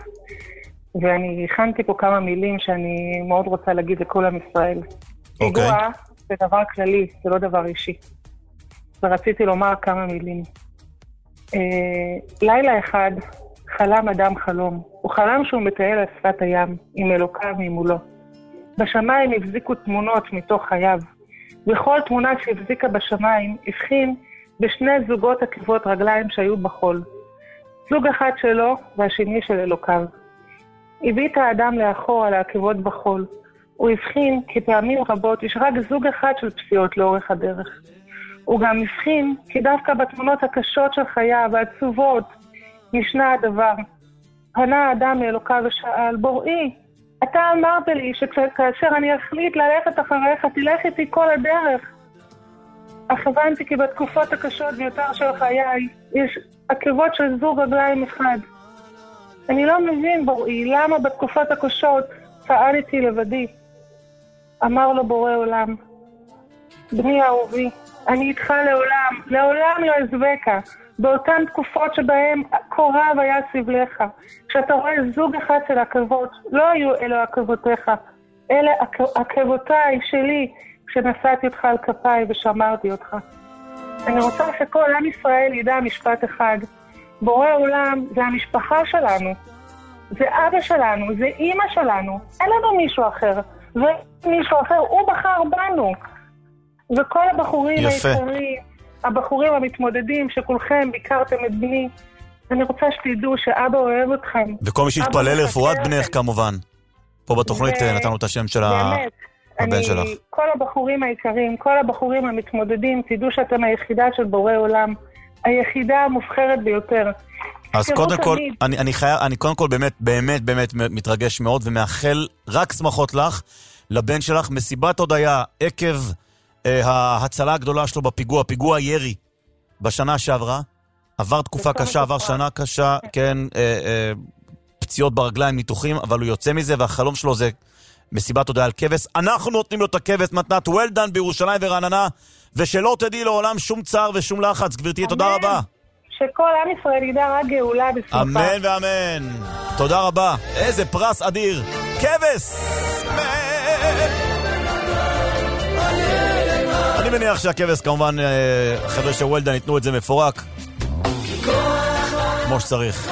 Speaker 17: ואני הכנתי פה כמה מילים שאני מאוד רוצה להגיד לכל עם ישראל. פיגוע זה דבר כללי, זה לא דבר אישי. ורציתי לומר כמה מילים. אה, לילה אחד חלם אדם חלום. הוא חלם שהוא מטייל על שפת הים, עם אלוקיו ממולו. בשמיים הבזיקו תמונות מתוך חייו. בכל תמונה שהבזיקה בשמיים, הבחין בשני זוגות עקבות רגליים שהיו בחול. זוג אחד שלו והשני של אלוקיו. הביט האדם לאחור על העקבות בחול. הוא הבחין כי פעמים רבות יש רק זוג אחד של פסיעות לאורך הדרך. הוא גם הבחין כי דווקא בתמונות הקשות של חייו והעצובות נשנה הדבר. פנה האדם לאלוקיו ושאל, בוראי, אתה אמרת לי שכאשר אני אחליט ללכת אחריך, תלך איתי כל הדרך. אך הבנתי כי בתקופות הקשות ביותר של חיי יש עקבות של זוג רגליים אחד. אני לא מבין, בוראי, למה בתקופות הקשות פעלתי לבדי. אמר לו בורא עולם, בני אהובי, אני איתך לעולם, לעולם לא אעזבך. באותן תקופות שבהן קורב היה סבלך. כשאתה רואה זוג אחד של עקבות, לא היו אלו עקבותיך, אלה עקבותיי שלי, כשנשאתי אותך על כפיי ושמרתי אותך. אני רוצה שכל עם ישראל ידע משפט אחד. בורא עולם זה המשפחה שלנו, זה אבא שלנו, זה אמא שלנו, אין לנו מישהו אחר, ומישהו אחר, הוא בחר בנו. וכל הבחורים היקרים, הבחורים המתמודדים שכולכם ביקרתם את בני, אני רוצה שתדעו שאבא אוהב אתכם.
Speaker 2: וכל מי שהתפלל לרפואת בנך כמובן. פה בתוכנית נתנו את השם של הבן שלך.
Speaker 17: כל הבחורים היקרים, כל הבחורים המתמודדים, תדעו שאתם היחידה של בורא עולם, היחידה המובחרת ביותר.
Speaker 2: אז קודם כל, אני, אני חייב, אני קודם כל באמת, באמת, באמת מתרגש מאוד ומאחל רק שמחות לך, לבן שלך, מסיבת הודיה עקב אה, ההצלה הגדולה שלו בפיגוע, פיגוע ירי בשנה שעברה, עבר תקופה קשה, עבר שנה קשה, כן, אה, אה, פציעות ברגליים, ניתוחים, אבל הוא יוצא מזה, והחלום שלו זה מסיבת הודיה על כבש. אנחנו נותנים לו את הכבש, מתנת וולדן בירושלים ורעננה, ושלא תדעי לעולם שום צער ושום לחץ. גברתי, תודה רבה.
Speaker 17: שכל עם ישראל ידע רק גאולה בשמחה.
Speaker 2: אמן ואמן. תודה רבה. איזה פרס אדיר. כבש! אני מניח שהכבש, כמובן, חבר'ה של וולדן ייתנו את זה מפורק. כמו שצריך.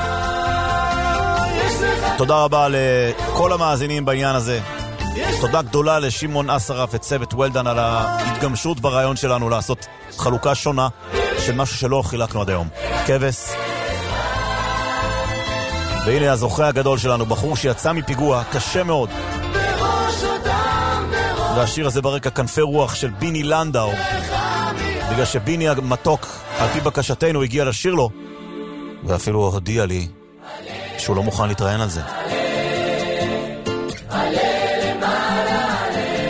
Speaker 2: תודה רבה לכל המאזינים בעניין הזה. תודה גדולה לשמעון אסרף וצוות וולדן על ההתגמשות ברעיון שלנו לעשות חלוקה שונה של משהו שלא חילקנו עד היום. כבש. והנה הזוכה הגדול שלנו, בחור שיצא מפיגוע קשה מאוד. והשיר הזה ברקע כנפי רוח של ביני לנדאו, בגלל שביני המתוק על פי בקשתנו הגיע לשיר לו, ואפילו הודיע לי שהוא לא מוכן להתראיין על זה.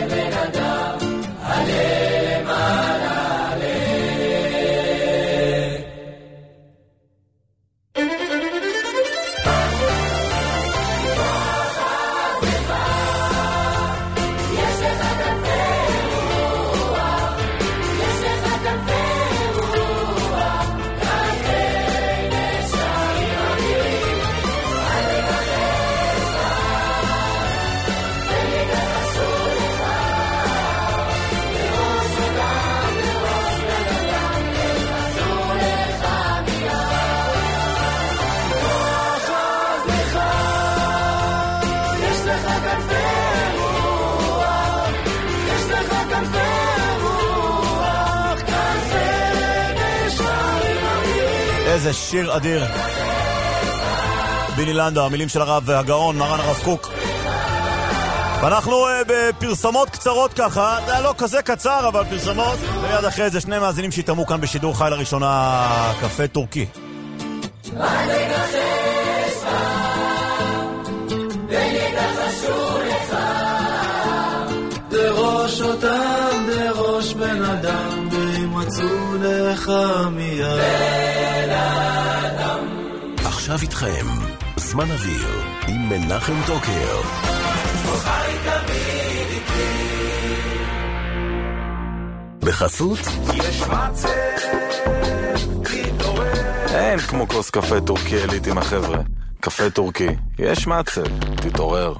Speaker 2: איזה שיר אדיר. ביני לנדאו, המילים של הרב הגאון, מרן הרב קוק. ואנחנו uh, בפרסמות קצרות ככה, זה לא כזה קצר, אבל פרסמות. ומיד אחרי זה שני מאזינים שהתאמו כאן בשידור חי לראשונה, קפה טורקי.
Speaker 3: דרוש אותם, דרוש בן אדם, וימצאו לך מיד. בן אדם.
Speaker 1: עכשיו איתכם, זמן אוויר, עם מנחם טוקר.
Speaker 3: חי תמיד איתי.
Speaker 1: בחסות?
Speaker 3: יש מצב, תתעורר.
Speaker 6: אין כמו כוס קפה טורקי עילית עם החבר'ה. קפה טורקי, יש מצב, תתעורר.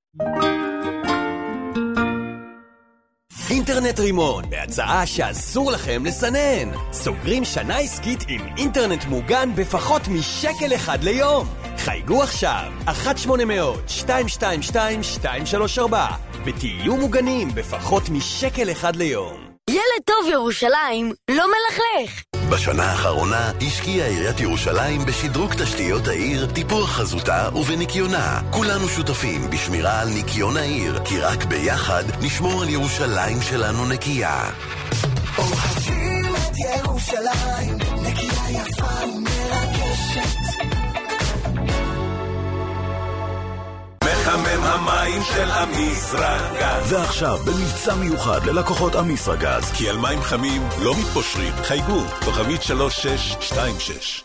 Speaker 5: אינטרנט רימון, בהצעה שאסור לכם לסנן. סוגרים שנה עסקית עם אינטרנט מוגן בפחות משקל אחד ליום. חייגו עכשיו, אחת שמונה מאות שתיים שתיים שתיים שתיים שלוש ארבע, ותהיו מוגנים בפחות משקל אחד ליום.
Speaker 18: ילד טוב ירושלים לא מלכלך.
Speaker 1: בשנה האחרונה השקיעה עיריית ירושלים בשדרוג תשתיות העיר, טיפוח חזותה ובניקיונה. כולנו שותפים בשמירה על ניקיון העיר, כי רק ביחד נשמור על ירושלים שלנו נקייה.
Speaker 3: אוהבים את ירושלים, נקייה יפה ומרגשת. מחמם המים של אמיסרגז.
Speaker 9: ועכשיו במבצע מיוחד ללקוחות אמיסרגז,
Speaker 12: כי על מים חמים לא מתפושרים. חייגו, כוכבית שלוש שש שתיים שש.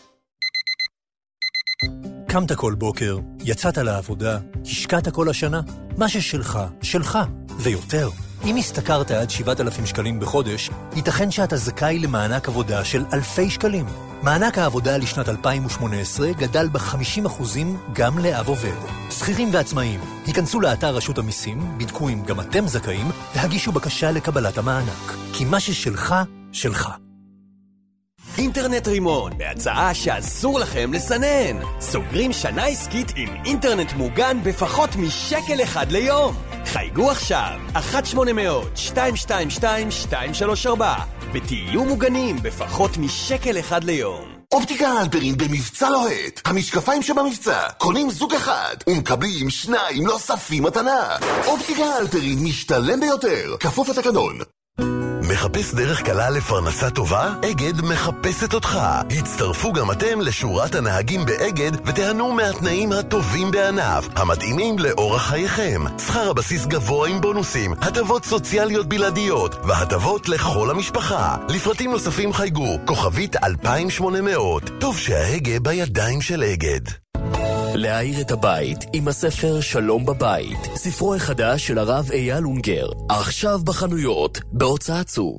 Speaker 19: קמת כל בוקר, יצאת לעבודה, השקעת כל השנה. מה ששלך, שלך, ויותר. אם הסתכרת עד שבעת אלפים שקלים בחודש, ייתכן שאתה זכאי למענק עבודה של אלפי שקלים. מענק העבודה לשנת אלפיים ושמונה עשרה גדל ב-חמישים אחוזים גם לאב עובד. שכירים ועצמאים, היכנסו לאתר רשות המיסים, בדקו אם גם אתם זכאים, והגישו בקשה לקבלת המענק. כי מה ששלך, שלך.
Speaker 5: אינטרנט רימון, בהצעה שאסור לכם לסנן. סוגרים שנה עסקית עם אינטרנט מוגן בפחות משקל אחד ליום. חייגו עכשיו, אחת שמונה מאות שתיים שתיים שתיים שתיים שלוש ארבע, ותהיו מוגנים בפחות משקל אחד ליום.
Speaker 1: אופטיקה הלפרין במבצע לוהט. המשקפיים שבמבצע, קונים זוג אחד ומקבלים שניים נוספים מתנה. אופטיקה הלפרין משתלם ביותר, כפוף לתקנון. מחפש דרך קלה לפרנסה טובה? אגד מחפשת אותך. הצטרפו גם אתם לשורת הנהגים באגד ותיהנו מהתנאים הטובים בענף, המתאימים לאורח חייכם. שכר הבסיס גבוה עם בונוסים, הטבות סוציאליות בלעדיות והטבות לכל המשפחה. לפרטים נוספים חייגו, כוכבית אלפיים ושמונה מאות. טוב שההגה בידיים של אגד.
Speaker 13: להאיר את הבית עם הספר שלום בבית, ספרו החדש של הרב אייל אונגר, עכשיו בחנויות, בהוצאת צוב.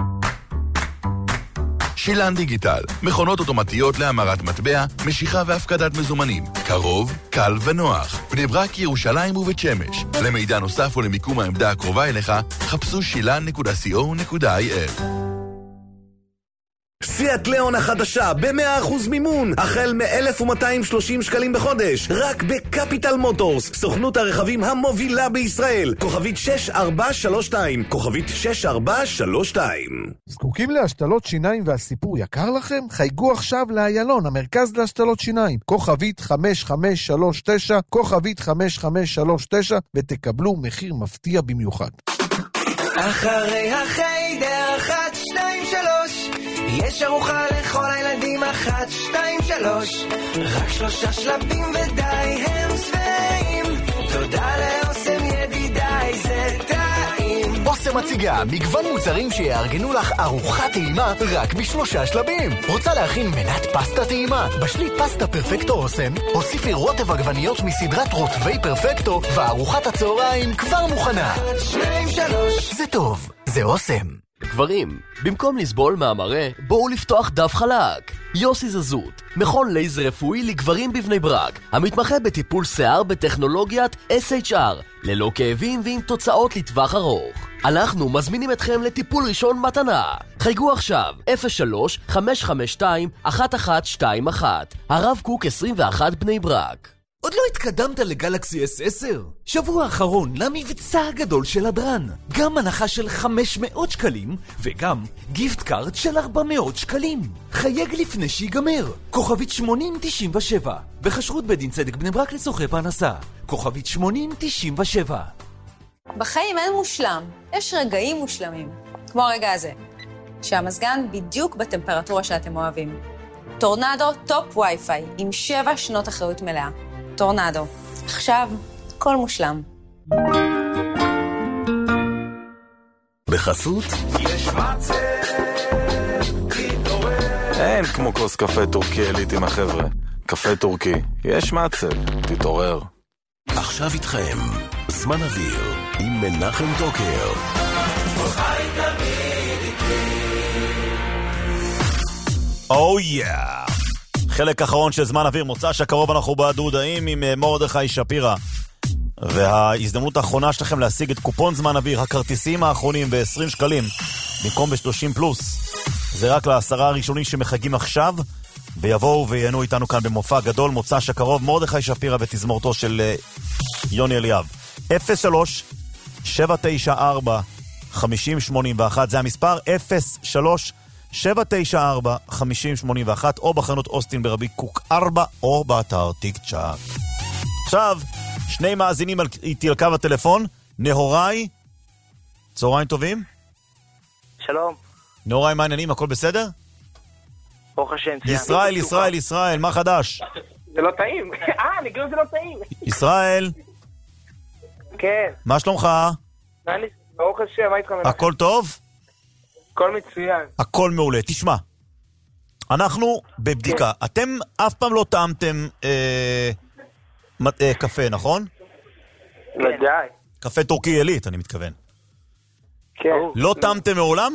Speaker 20: שילן דיגיטל, מכונות אוטומטיות להמרת מטבע, משיכה והפקדת מזומנים, קרוב, קל ונוח. בני ברק, ירושלים ובית שמש. למידע נוסף ולמיקום העמדה הקרובה אליך, חפשו שילן נקודה סי או נקודה איי אל.
Speaker 9: סיאט ליאון החדשה ב-מאה אחוז מימון, החל מ-אלף ומאתיים ושלושים שקלים בחודש, רק בקפיטל מוטורס, סוכנות הרכבים המובילה בישראל. כוכבית שש ארבע שלוש שתיים, כוכבית שש ארבע שלוש שתיים.
Speaker 15: זקוקים להשתלות שיניים והסיפור יקר לכם? חייגו עכשיו לאיילון, המרכז להשתלות שיניים. כוכבית חמש חמש שלוש תשע, כוכבית חמש חמש שלוש תשע, ותקבלו מחיר מפתיע במיוחד.
Speaker 3: אחרי החיידר, אחת, שתיים, שלוש, יש ארוחה לכל הילדים, אחת, שתיים, שלוש, רק שלושה שלבים ודי, הם שבעים, תודה לאוסם ידידיי, זה טעים.
Speaker 10: אוסם מציגה מגוון מוצרים שיארגנו לך ארוחת טעימה רק בשלושה שלבים. רוצה להכין מנת פסטה טעימה? בשלי פסטה פרפקטו אוסם, הוסיפי רוטב עגבניות מסדרת רוטבי פרפקטו, וארוחת הצהריים כבר מוכנה.
Speaker 3: שניים, שלוש,
Speaker 10: זה טוב, זה אוסם.
Speaker 13: גברים, במקום לסבול מהמראה, בואו לפתוח דף חלק. יוסי זזות, מכון לייזר רפואי לגברים בבני ברק, המתמחה בטיפול שיער בטכנולוגיית אס אייץ' אר, ללא כאבים ועם תוצאות לטווח ארוך. אנחנו מזמינים אתכם לטיפול ראשון מתנה. חייגו עכשיו, אפס שלוש חמש חמש שתיים אחת אחת שתיים אחת, הרב קוק עשרים ואחת בני ברק.
Speaker 10: עוד לא התקדמת לגלקסי אס עשר? שבוע האחרון למבצע הגדול של הדרן. גם הנחה של חמש מאות שקלים, וגם גיפט קארד של ארבע מאות שקלים. חייג לפני שיגמר. כוכבית שמונים תשעים ושבע. בחשרות בית דין צדק בני ברק לצורכי פרנסה. כוכבית שמונים תשעים ושבע.
Speaker 21: בחיים אין מושלם. יש רגעים מושלמים. כמו הרגע הזה. שהמזגן בדיוק בטמפרטורה שאתם אוהבים. טורנדו טופ וי-פיי עם שבע שנות אחריות מלאה. טורנדו. עכשיו, כל מושלם.
Speaker 12: בחסות?
Speaker 1: יש מצב, תתעורר.
Speaker 6: אין כמו כוס קפה טורקי עילית עם החבר'ה. קפה טורקי, יש מצב, תתעורר.
Speaker 12: עכשיו איתכם, זמן אוויר עם מנחם טוקר.
Speaker 1: חי תמיד איתי.
Speaker 2: או יא! חלק אחרון של זמן אוויר, מוצא שקרוב אנחנו בדודאים עם מרדכי שפירא. וההזדמנות האחרונה שלכם להשיג את קופון זמן אוויר, הכרטיסים האחרונים ב-עשרים שקלים, במקום ב-שלושים פלוס. זה רק לעשרה הראשונים שמחגים עכשיו, ויבואו ויהנו איתנו כאן במופע גדול, מוצא שקרוב, מרדכי שפירא ותזמורתו של יוני אליאב. אפס שלוש שבע תשע ארבע חמישים שמונים ואחת, זה המספר אפס שלוש שבע תשע ארבע חמישים שמונים ואחת, או בחנות אוסטין ברבי קוק ארבע, או באתר טיק צ'אק. עכשיו, שני מאזינים איתי על קו הטלפון. נהוראי, צהריים טובים.
Speaker 7: שלום.
Speaker 2: נהוראי, מה העניינים? הכל בסדר?
Speaker 7: ברוך השם.
Speaker 2: ישראל, ישראל, ישראל, מה חדש?
Speaker 7: זה לא טעים. אה, נגלו זה לא טעים.
Speaker 2: ישראל.
Speaker 7: כן.
Speaker 2: מה שלומך?
Speaker 7: ברוך השם, מה איתך?
Speaker 2: הכל טוב?
Speaker 7: הכל מצוין.
Speaker 2: הכל מעולה. תשמע, אנחנו בבדיקה. אתם אף פעם לא טעמתם אה, אה, קפה, נכון?
Speaker 7: ודאי.
Speaker 2: קפה טורקי עילית, אני מתכוון.
Speaker 7: כן.
Speaker 2: לא טעמתם מעולם?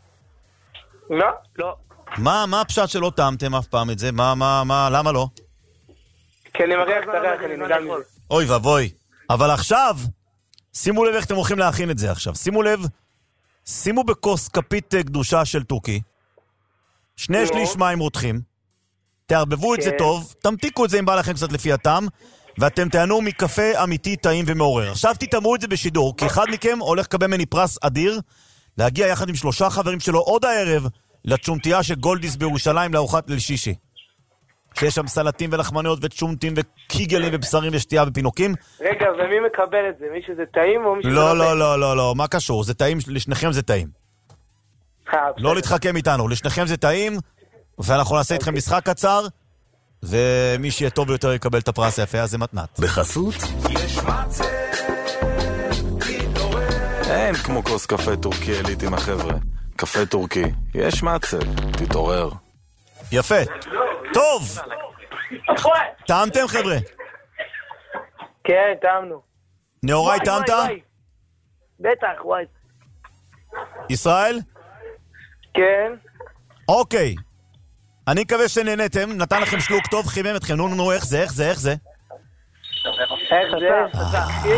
Speaker 7: לא, לא.
Speaker 2: מה, מה הפשט שלא טעמתם אף פעם את זה? מה, מה, מה, למה לא?
Speaker 7: כי אני מריח את הריח, אני נגע מזה.
Speaker 2: אוי ובוי. אבל עכשיו, שימו לב איך אתם הולכים להכין את זה עכשיו. שימו לב, שימו בכוס כפית קדושה של טורקי, שני שליש מים רותחים, תערבבו את זה טוב, תמתיקו את זה אם בא לכם קצת לפי הטעם, ואתם תענו מקפה אמיתי, טעים ומעורר. עכשיו תתאמו את זה בשידור, כי אחד מכם הולך לקבל מני פרס אדיר, להגיע יחד עם שלושה חברים שלו עוד הערב, לצ'ומתיה של גולדיס בירושלים לארוחת ליל שישי. שיש שם סלטים ולחמניות וצ'ומטים וקיגלים ובשרים ושתייה ופינוקים.
Speaker 7: רגע, ומי מקבל את זה? מי שזה טעים או מי שזה
Speaker 2: לא, לא, לא, לא, לא, מה קשור? זה טעים, לשניכם זה טעים. לא להתחכם איתנו, לשניכם זה טעים, ואנחנו נעשה איתכם משחק קצר, ומי שיהיה טוב יותר יקבל את הפרס היפה, אז זה מתנת.
Speaker 12: בחסות?
Speaker 1: יש מצב, תתעורר.
Speaker 6: אין כמו כוס קפה טורקי עילית עם החבר'ה. קפה טורקי, יש מצב, תתעורר.
Speaker 2: יפה. טוב! טעמתם חבר'ה?
Speaker 7: כן, טעמנו.
Speaker 2: נהוראי, טעמת?
Speaker 7: בטח, וואי.
Speaker 2: ישראל?
Speaker 7: כן.
Speaker 2: אוקיי. אני מקווה שנהנתם, נתן לכם שלוק טוב, חימם אתכם. נו, נו, איך זה, איך זה, איך זה?
Speaker 7: איך זה?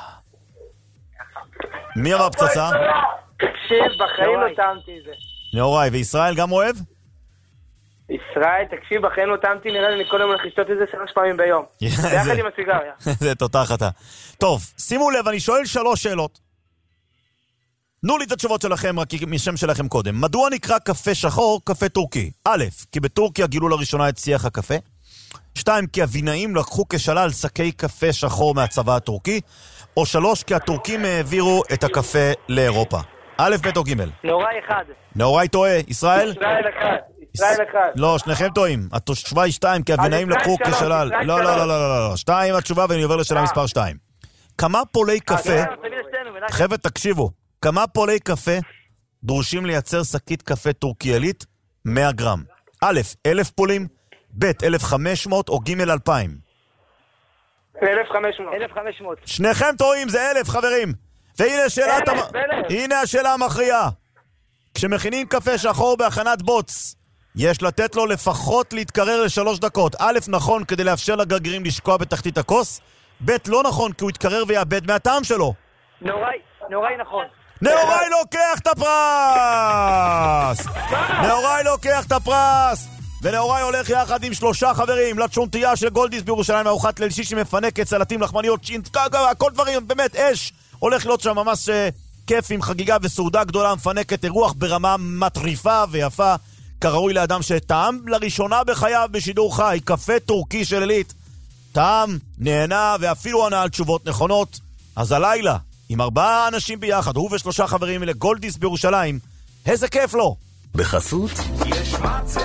Speaker 2: מי אמר פצצה?
Speaker 7: תקשיב, בחיים לא טעמתי את זה.
Speaker 2: נהוראי, וישראל גם אוהב?
Speaker 7: ישראל, תקשיב, בחיים לא טעמתי, נראה לי מכל יום הולך לשתות את זה שלוש פעמים ביום. ביחד עם הסיגריה.
Speaker 2: זה תותח אתה. טוב, שימו לב, אני שואל שלוש שאלות. תנו לי את התשובות שלכם, רק משם שלכם קודם. מדוע נקרא קפה שחור קפה טורקי? א', כי בטורקיה גילו לראשונה את שיח הקפה. שתיים, כי הווינאים לקחו כשלל שקי קפה שחור מהצבא הטורקי. או שלוש, כי הטורקים העבירו את הקפה לאירופה. א', ב' או ג'.
Speaker 7: נוראי אחד.
Speaker 2: נוראי טועה. ישראל?
Speaker 7: ישראל אחד. ישראל אחד.
Speaker 2: לא, שניכם טועים. התשובה היא שתיים, כי הווינאים לקחו כשלל. לא, לא, לא, לא, לא. שתיים התשובה ואני עובר לשאלה מספר שתיים. כמה פולי קפה... חבר'ה, תקשיבו. כמה פולי קפה דרושים לייצר שקית קפה טורקי עילית? מאה גרם. א', אלף פולים, ב', אלף וחמש מאות או ג', אלפיים.
Speaker 7: אלף וחמש מאות. אלף וחמש מאות.
Speaker 2: שניכם טועים, זה אלף, חברים. והנה שאלת... הנה השאלה המכריעה. כשמכינים קפה שחור בהכנת בוץ, יש לתת לו לפחות להתקרר לשלוש דקות. א', נכון כדי לאפשר לגרגירים לשקוע בתחתית הכוס, ב', לא נכון כי הוא יתקרר ויאבד מהטעם שלו.
Speaker 7: נוראי, נוראי נכון.
Speaker 2: נהוראי לוקח את הפרס! נהוראי לוקח את הפרס! ונאורי הולך יחד עם שלושה חברים לצ'ונטייה של גולדיס בירושלים, ארוחת ליל שישי מפנקת, סלטים, לחמניות, צ'ינטקה, הכל דברים, באמת אש. הולך להיות שם ממש כיף עם חגיגה וסעודה גדולה מפנקת, אירוח ברמה מטריפה ויפה, כראוי לאדם שטעם לראשונה בחייו בשידור חי, קפה טורקי של אלית. טעם, נהנה ואפילו ענה על תשובות נכונות. אז הלילה, עם ארבעה אנשים ביחד, הוא ושלושה חברים לגולדיס בירושלים, איזה כיף לו.
Speaker 6: בחסות
Speaker 12: יש מצב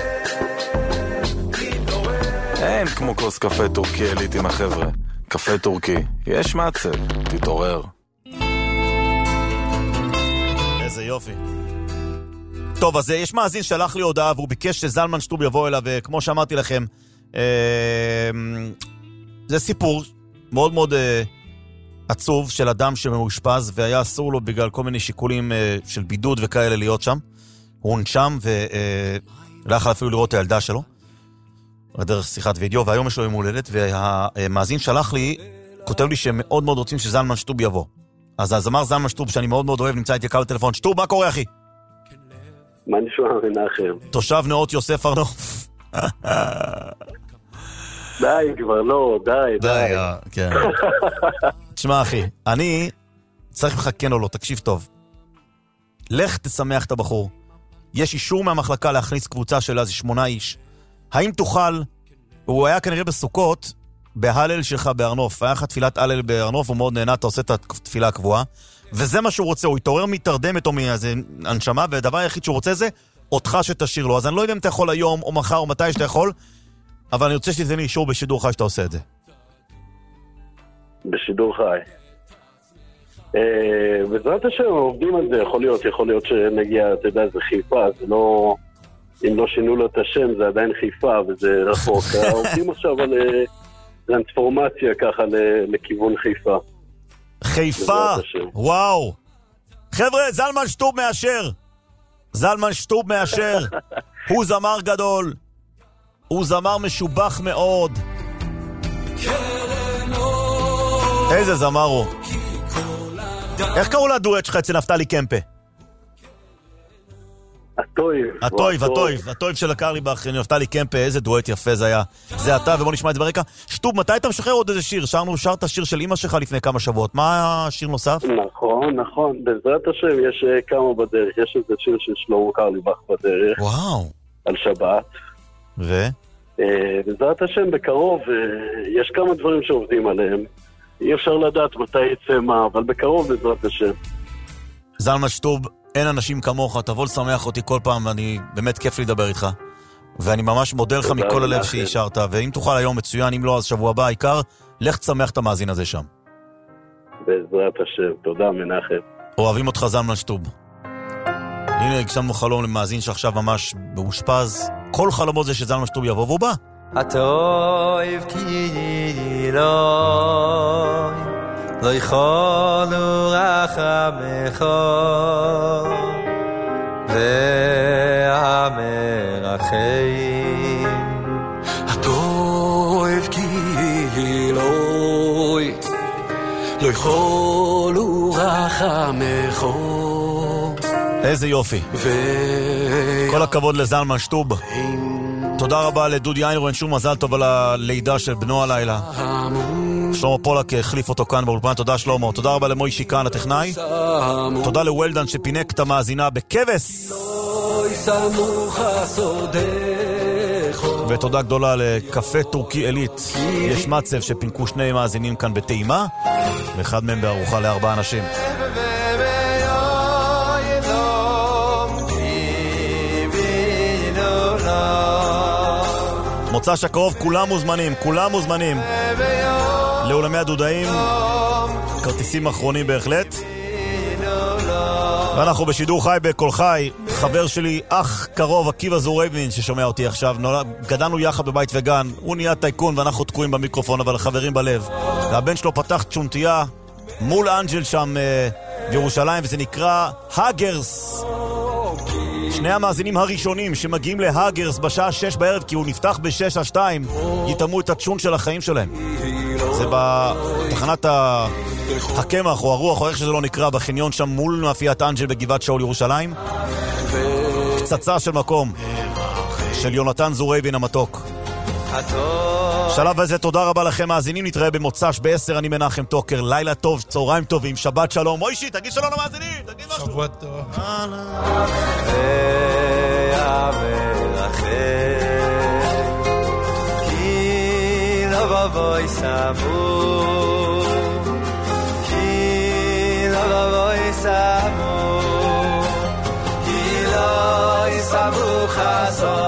Speaker 6: אין כמו כוס קפה טורקי אלית עם החבר'ה. קפה טורקי, יש מצב, תתעורר.
Speaker 2: איזה יופי. טוב, אז יש מאזין שלח לי הודעה והוא ביקש שזלמן שטוב יבוא אליו, וכמו שאמרתי לכם, אה, זה סיפור מאוד מאוד אה, עצוב של אדם שמאושפז, והיה אסור לו בגלל כל מיני שיקולים אה, של בידוד וכאלה להיות שם. הוא הונשם ולא יכול אפילו לראות את הילדה שלו בדרך שיחת וידאו, והיום יש לו יום הולדת, והמאזין שלח לי, כותב לי שמאוד מאוד רוצים שזלמן שטוב יבוא. אז הזמר זלמן שטוב, שאני מאוד מאוד אוהב, נמצא איתי קו בטלפון. שטוב, מה קורה אחי?
Speaker 4: מה נשמע מנחם?
Speaker 2: תושב נאות יוסף ארנוף.
Speaker 4: די כבר, לא, די, די.
Speaker 2: כן. תשמע אחי, אני צריך לך כן או לא, תקשיב טוב. לך תשמח את הבחור. יש אישור מהמחלקה להכניס קבוצה של איזה שמונה איש. האם תוכל, הוא היה כנראה בסוכות, בהלל שלך בארנוף. היה לך תפילת הלל בארנוף, הוא מאוד נהנה, אתה עושה את התפילה הקבועה. וזה מה שהוא רוצה, הוא התעורר מתרדמת או מאיזה הנשמה, והדבר היחיד שהוא רוצה זה, אותך שתשאיר לו. אז אני לא יודע אם אתה יכול היום, או מחר, או מתי שאתה יכול, אבל אני רוצה שתיתן לי אישור בשידור חי שאתה עושה את זה.
Speaker 4: בשידור חי. בעזרת השם, עובדים על זה, יכול להיות, יכול להיות שנגיע, אתה יודע, זה חיפה, זה לא, אם לא שינו לו את השם, זה עדיין חיפה, וזה רחוק. עובדים עכשיו על טרנספורמציה ככה לכיוון חיפה.
Speaker 2: חיפה, וואו. חבר'ה, זלמן שטוב מאשר. זלמן שטוב מאשר. הוא זמר גדול. הוא זמר משובח מאוד. איזה זמר הוא. איך קראו לדואט שלך אצל נפתלי קמפה?
Speaker 4: הטויב.
Speaker 2: הטויב, הטויב, הטויב של הקרי באחרים, נפתלי קמפה, איזה דואט יפה זה היה. זה אתה, ובוא נשמע את זה ברקע. שטוב, מתי אתה משחרר עוד איזה שיר? שרנו, שרת השיר של אמא שלך לפני כמה שבועות. מה השיר נוסף?
Speaker 4: נכון, נכון. בעזרת השם יש כמה בדרך. יש איזה שיר של שלמה קרליבך בדרך.
Speaker 2: וואו.
Speaker 4: על שבת.
Speaker 2: ו?
Speaker 4: בעזרת השם בקרוב יש כמה דברים שעובדים עליהם. אי אפשר לדעת מתי יצא מה, אבל בקרוב בעזרת השם.
Speaker 2: זלמן שטוב, אין אנשים כמוך, תבוא לשמח אותי כל פעם, ואני באמת כיף לדבר איתך. ואני ממש מודה לך מכל הלב שהשארת, ואם תוכל היום מצוין, אם לא אז שבוע הבא, העיקר, לך תשמח את המאזין הזה שם.
Speaker 4: בעזרת השם, תודה מנחם.
Speaker 2: אוהבים אותך זלמן שטוב. הנה הגשמנו חלום למאזין שעכשיו ממש מאושפז. כל חלומות זה שזלמן שטוב יבוא והוא בא.
Speaker 22: הטוב כי לא לא יכולו רחמך והמרחם
Speaker 3: הטוב כי לא לא יכולו רחמך.
Speaker 2: איזה יופי. כל הכבוד לזלמן שטוב. תודה רבה לדודי איינרו, אין שום מזל טוב על הלידה של בנו הלילה. שלמה פולק החליף אותו כאן באולפן, תודה שלמה. תודה רבה למוי שיקן הטכנאי. תודה לוולדן שפינק את המאזינה בכבש. ותודה גדולה לקפה טורקי אלית. יש מצב שפינקו שני מאזינים כאן בטעימה, ואחד מהם בארוחה לארבעה אנשים. מוצא שקרוב, כולם מוזמנים, כולם מוזמנים לאולמי הדודאים, כרטיסים אחרונים בהחלט. ואנחנו בשידור חי בכל חי. חבר שלי, אח קרוב, עקיבא זורייבנין, ששומע אותי עכשיו, גדלנו יחד בבית וגן, הוא נהיה טייקון ואנחנו תקועים במיקרופון, אבל חברים בלב. והבן שלו פתח צ'ונטייה מול אנג'ל שם בירושלים, וזה נקרא הגרס. שני המאזינים הראשונים שמגיעים להגרס בשעה שש בערב, כי הוא נפתח בשש עד שתיים, יתאמו את הצ'ון של החיים שלהם. זה בתחנת הקמח או הרוח, או איך שזה לא נקרא, בחניון שם מול מאפיית אנג'ל בגבעת שאול ירושלים. פצצה של מקום. של יונתן זורייבין המתוק. שלב הזה, תודה רבה לכם מאזינים, נתראה במוצ"ש בעשר, אני מנחם טוקר, לילה טוב, צהריים טובים, שבת שלום. מוישי, תגיד שלום למאזינים, תגיד משהו.
Speaker 8: שבוע טוב.
Speaker 22: כי לא בבוי סמו, כי לא בבוי סמו, כי לא יסמו חסון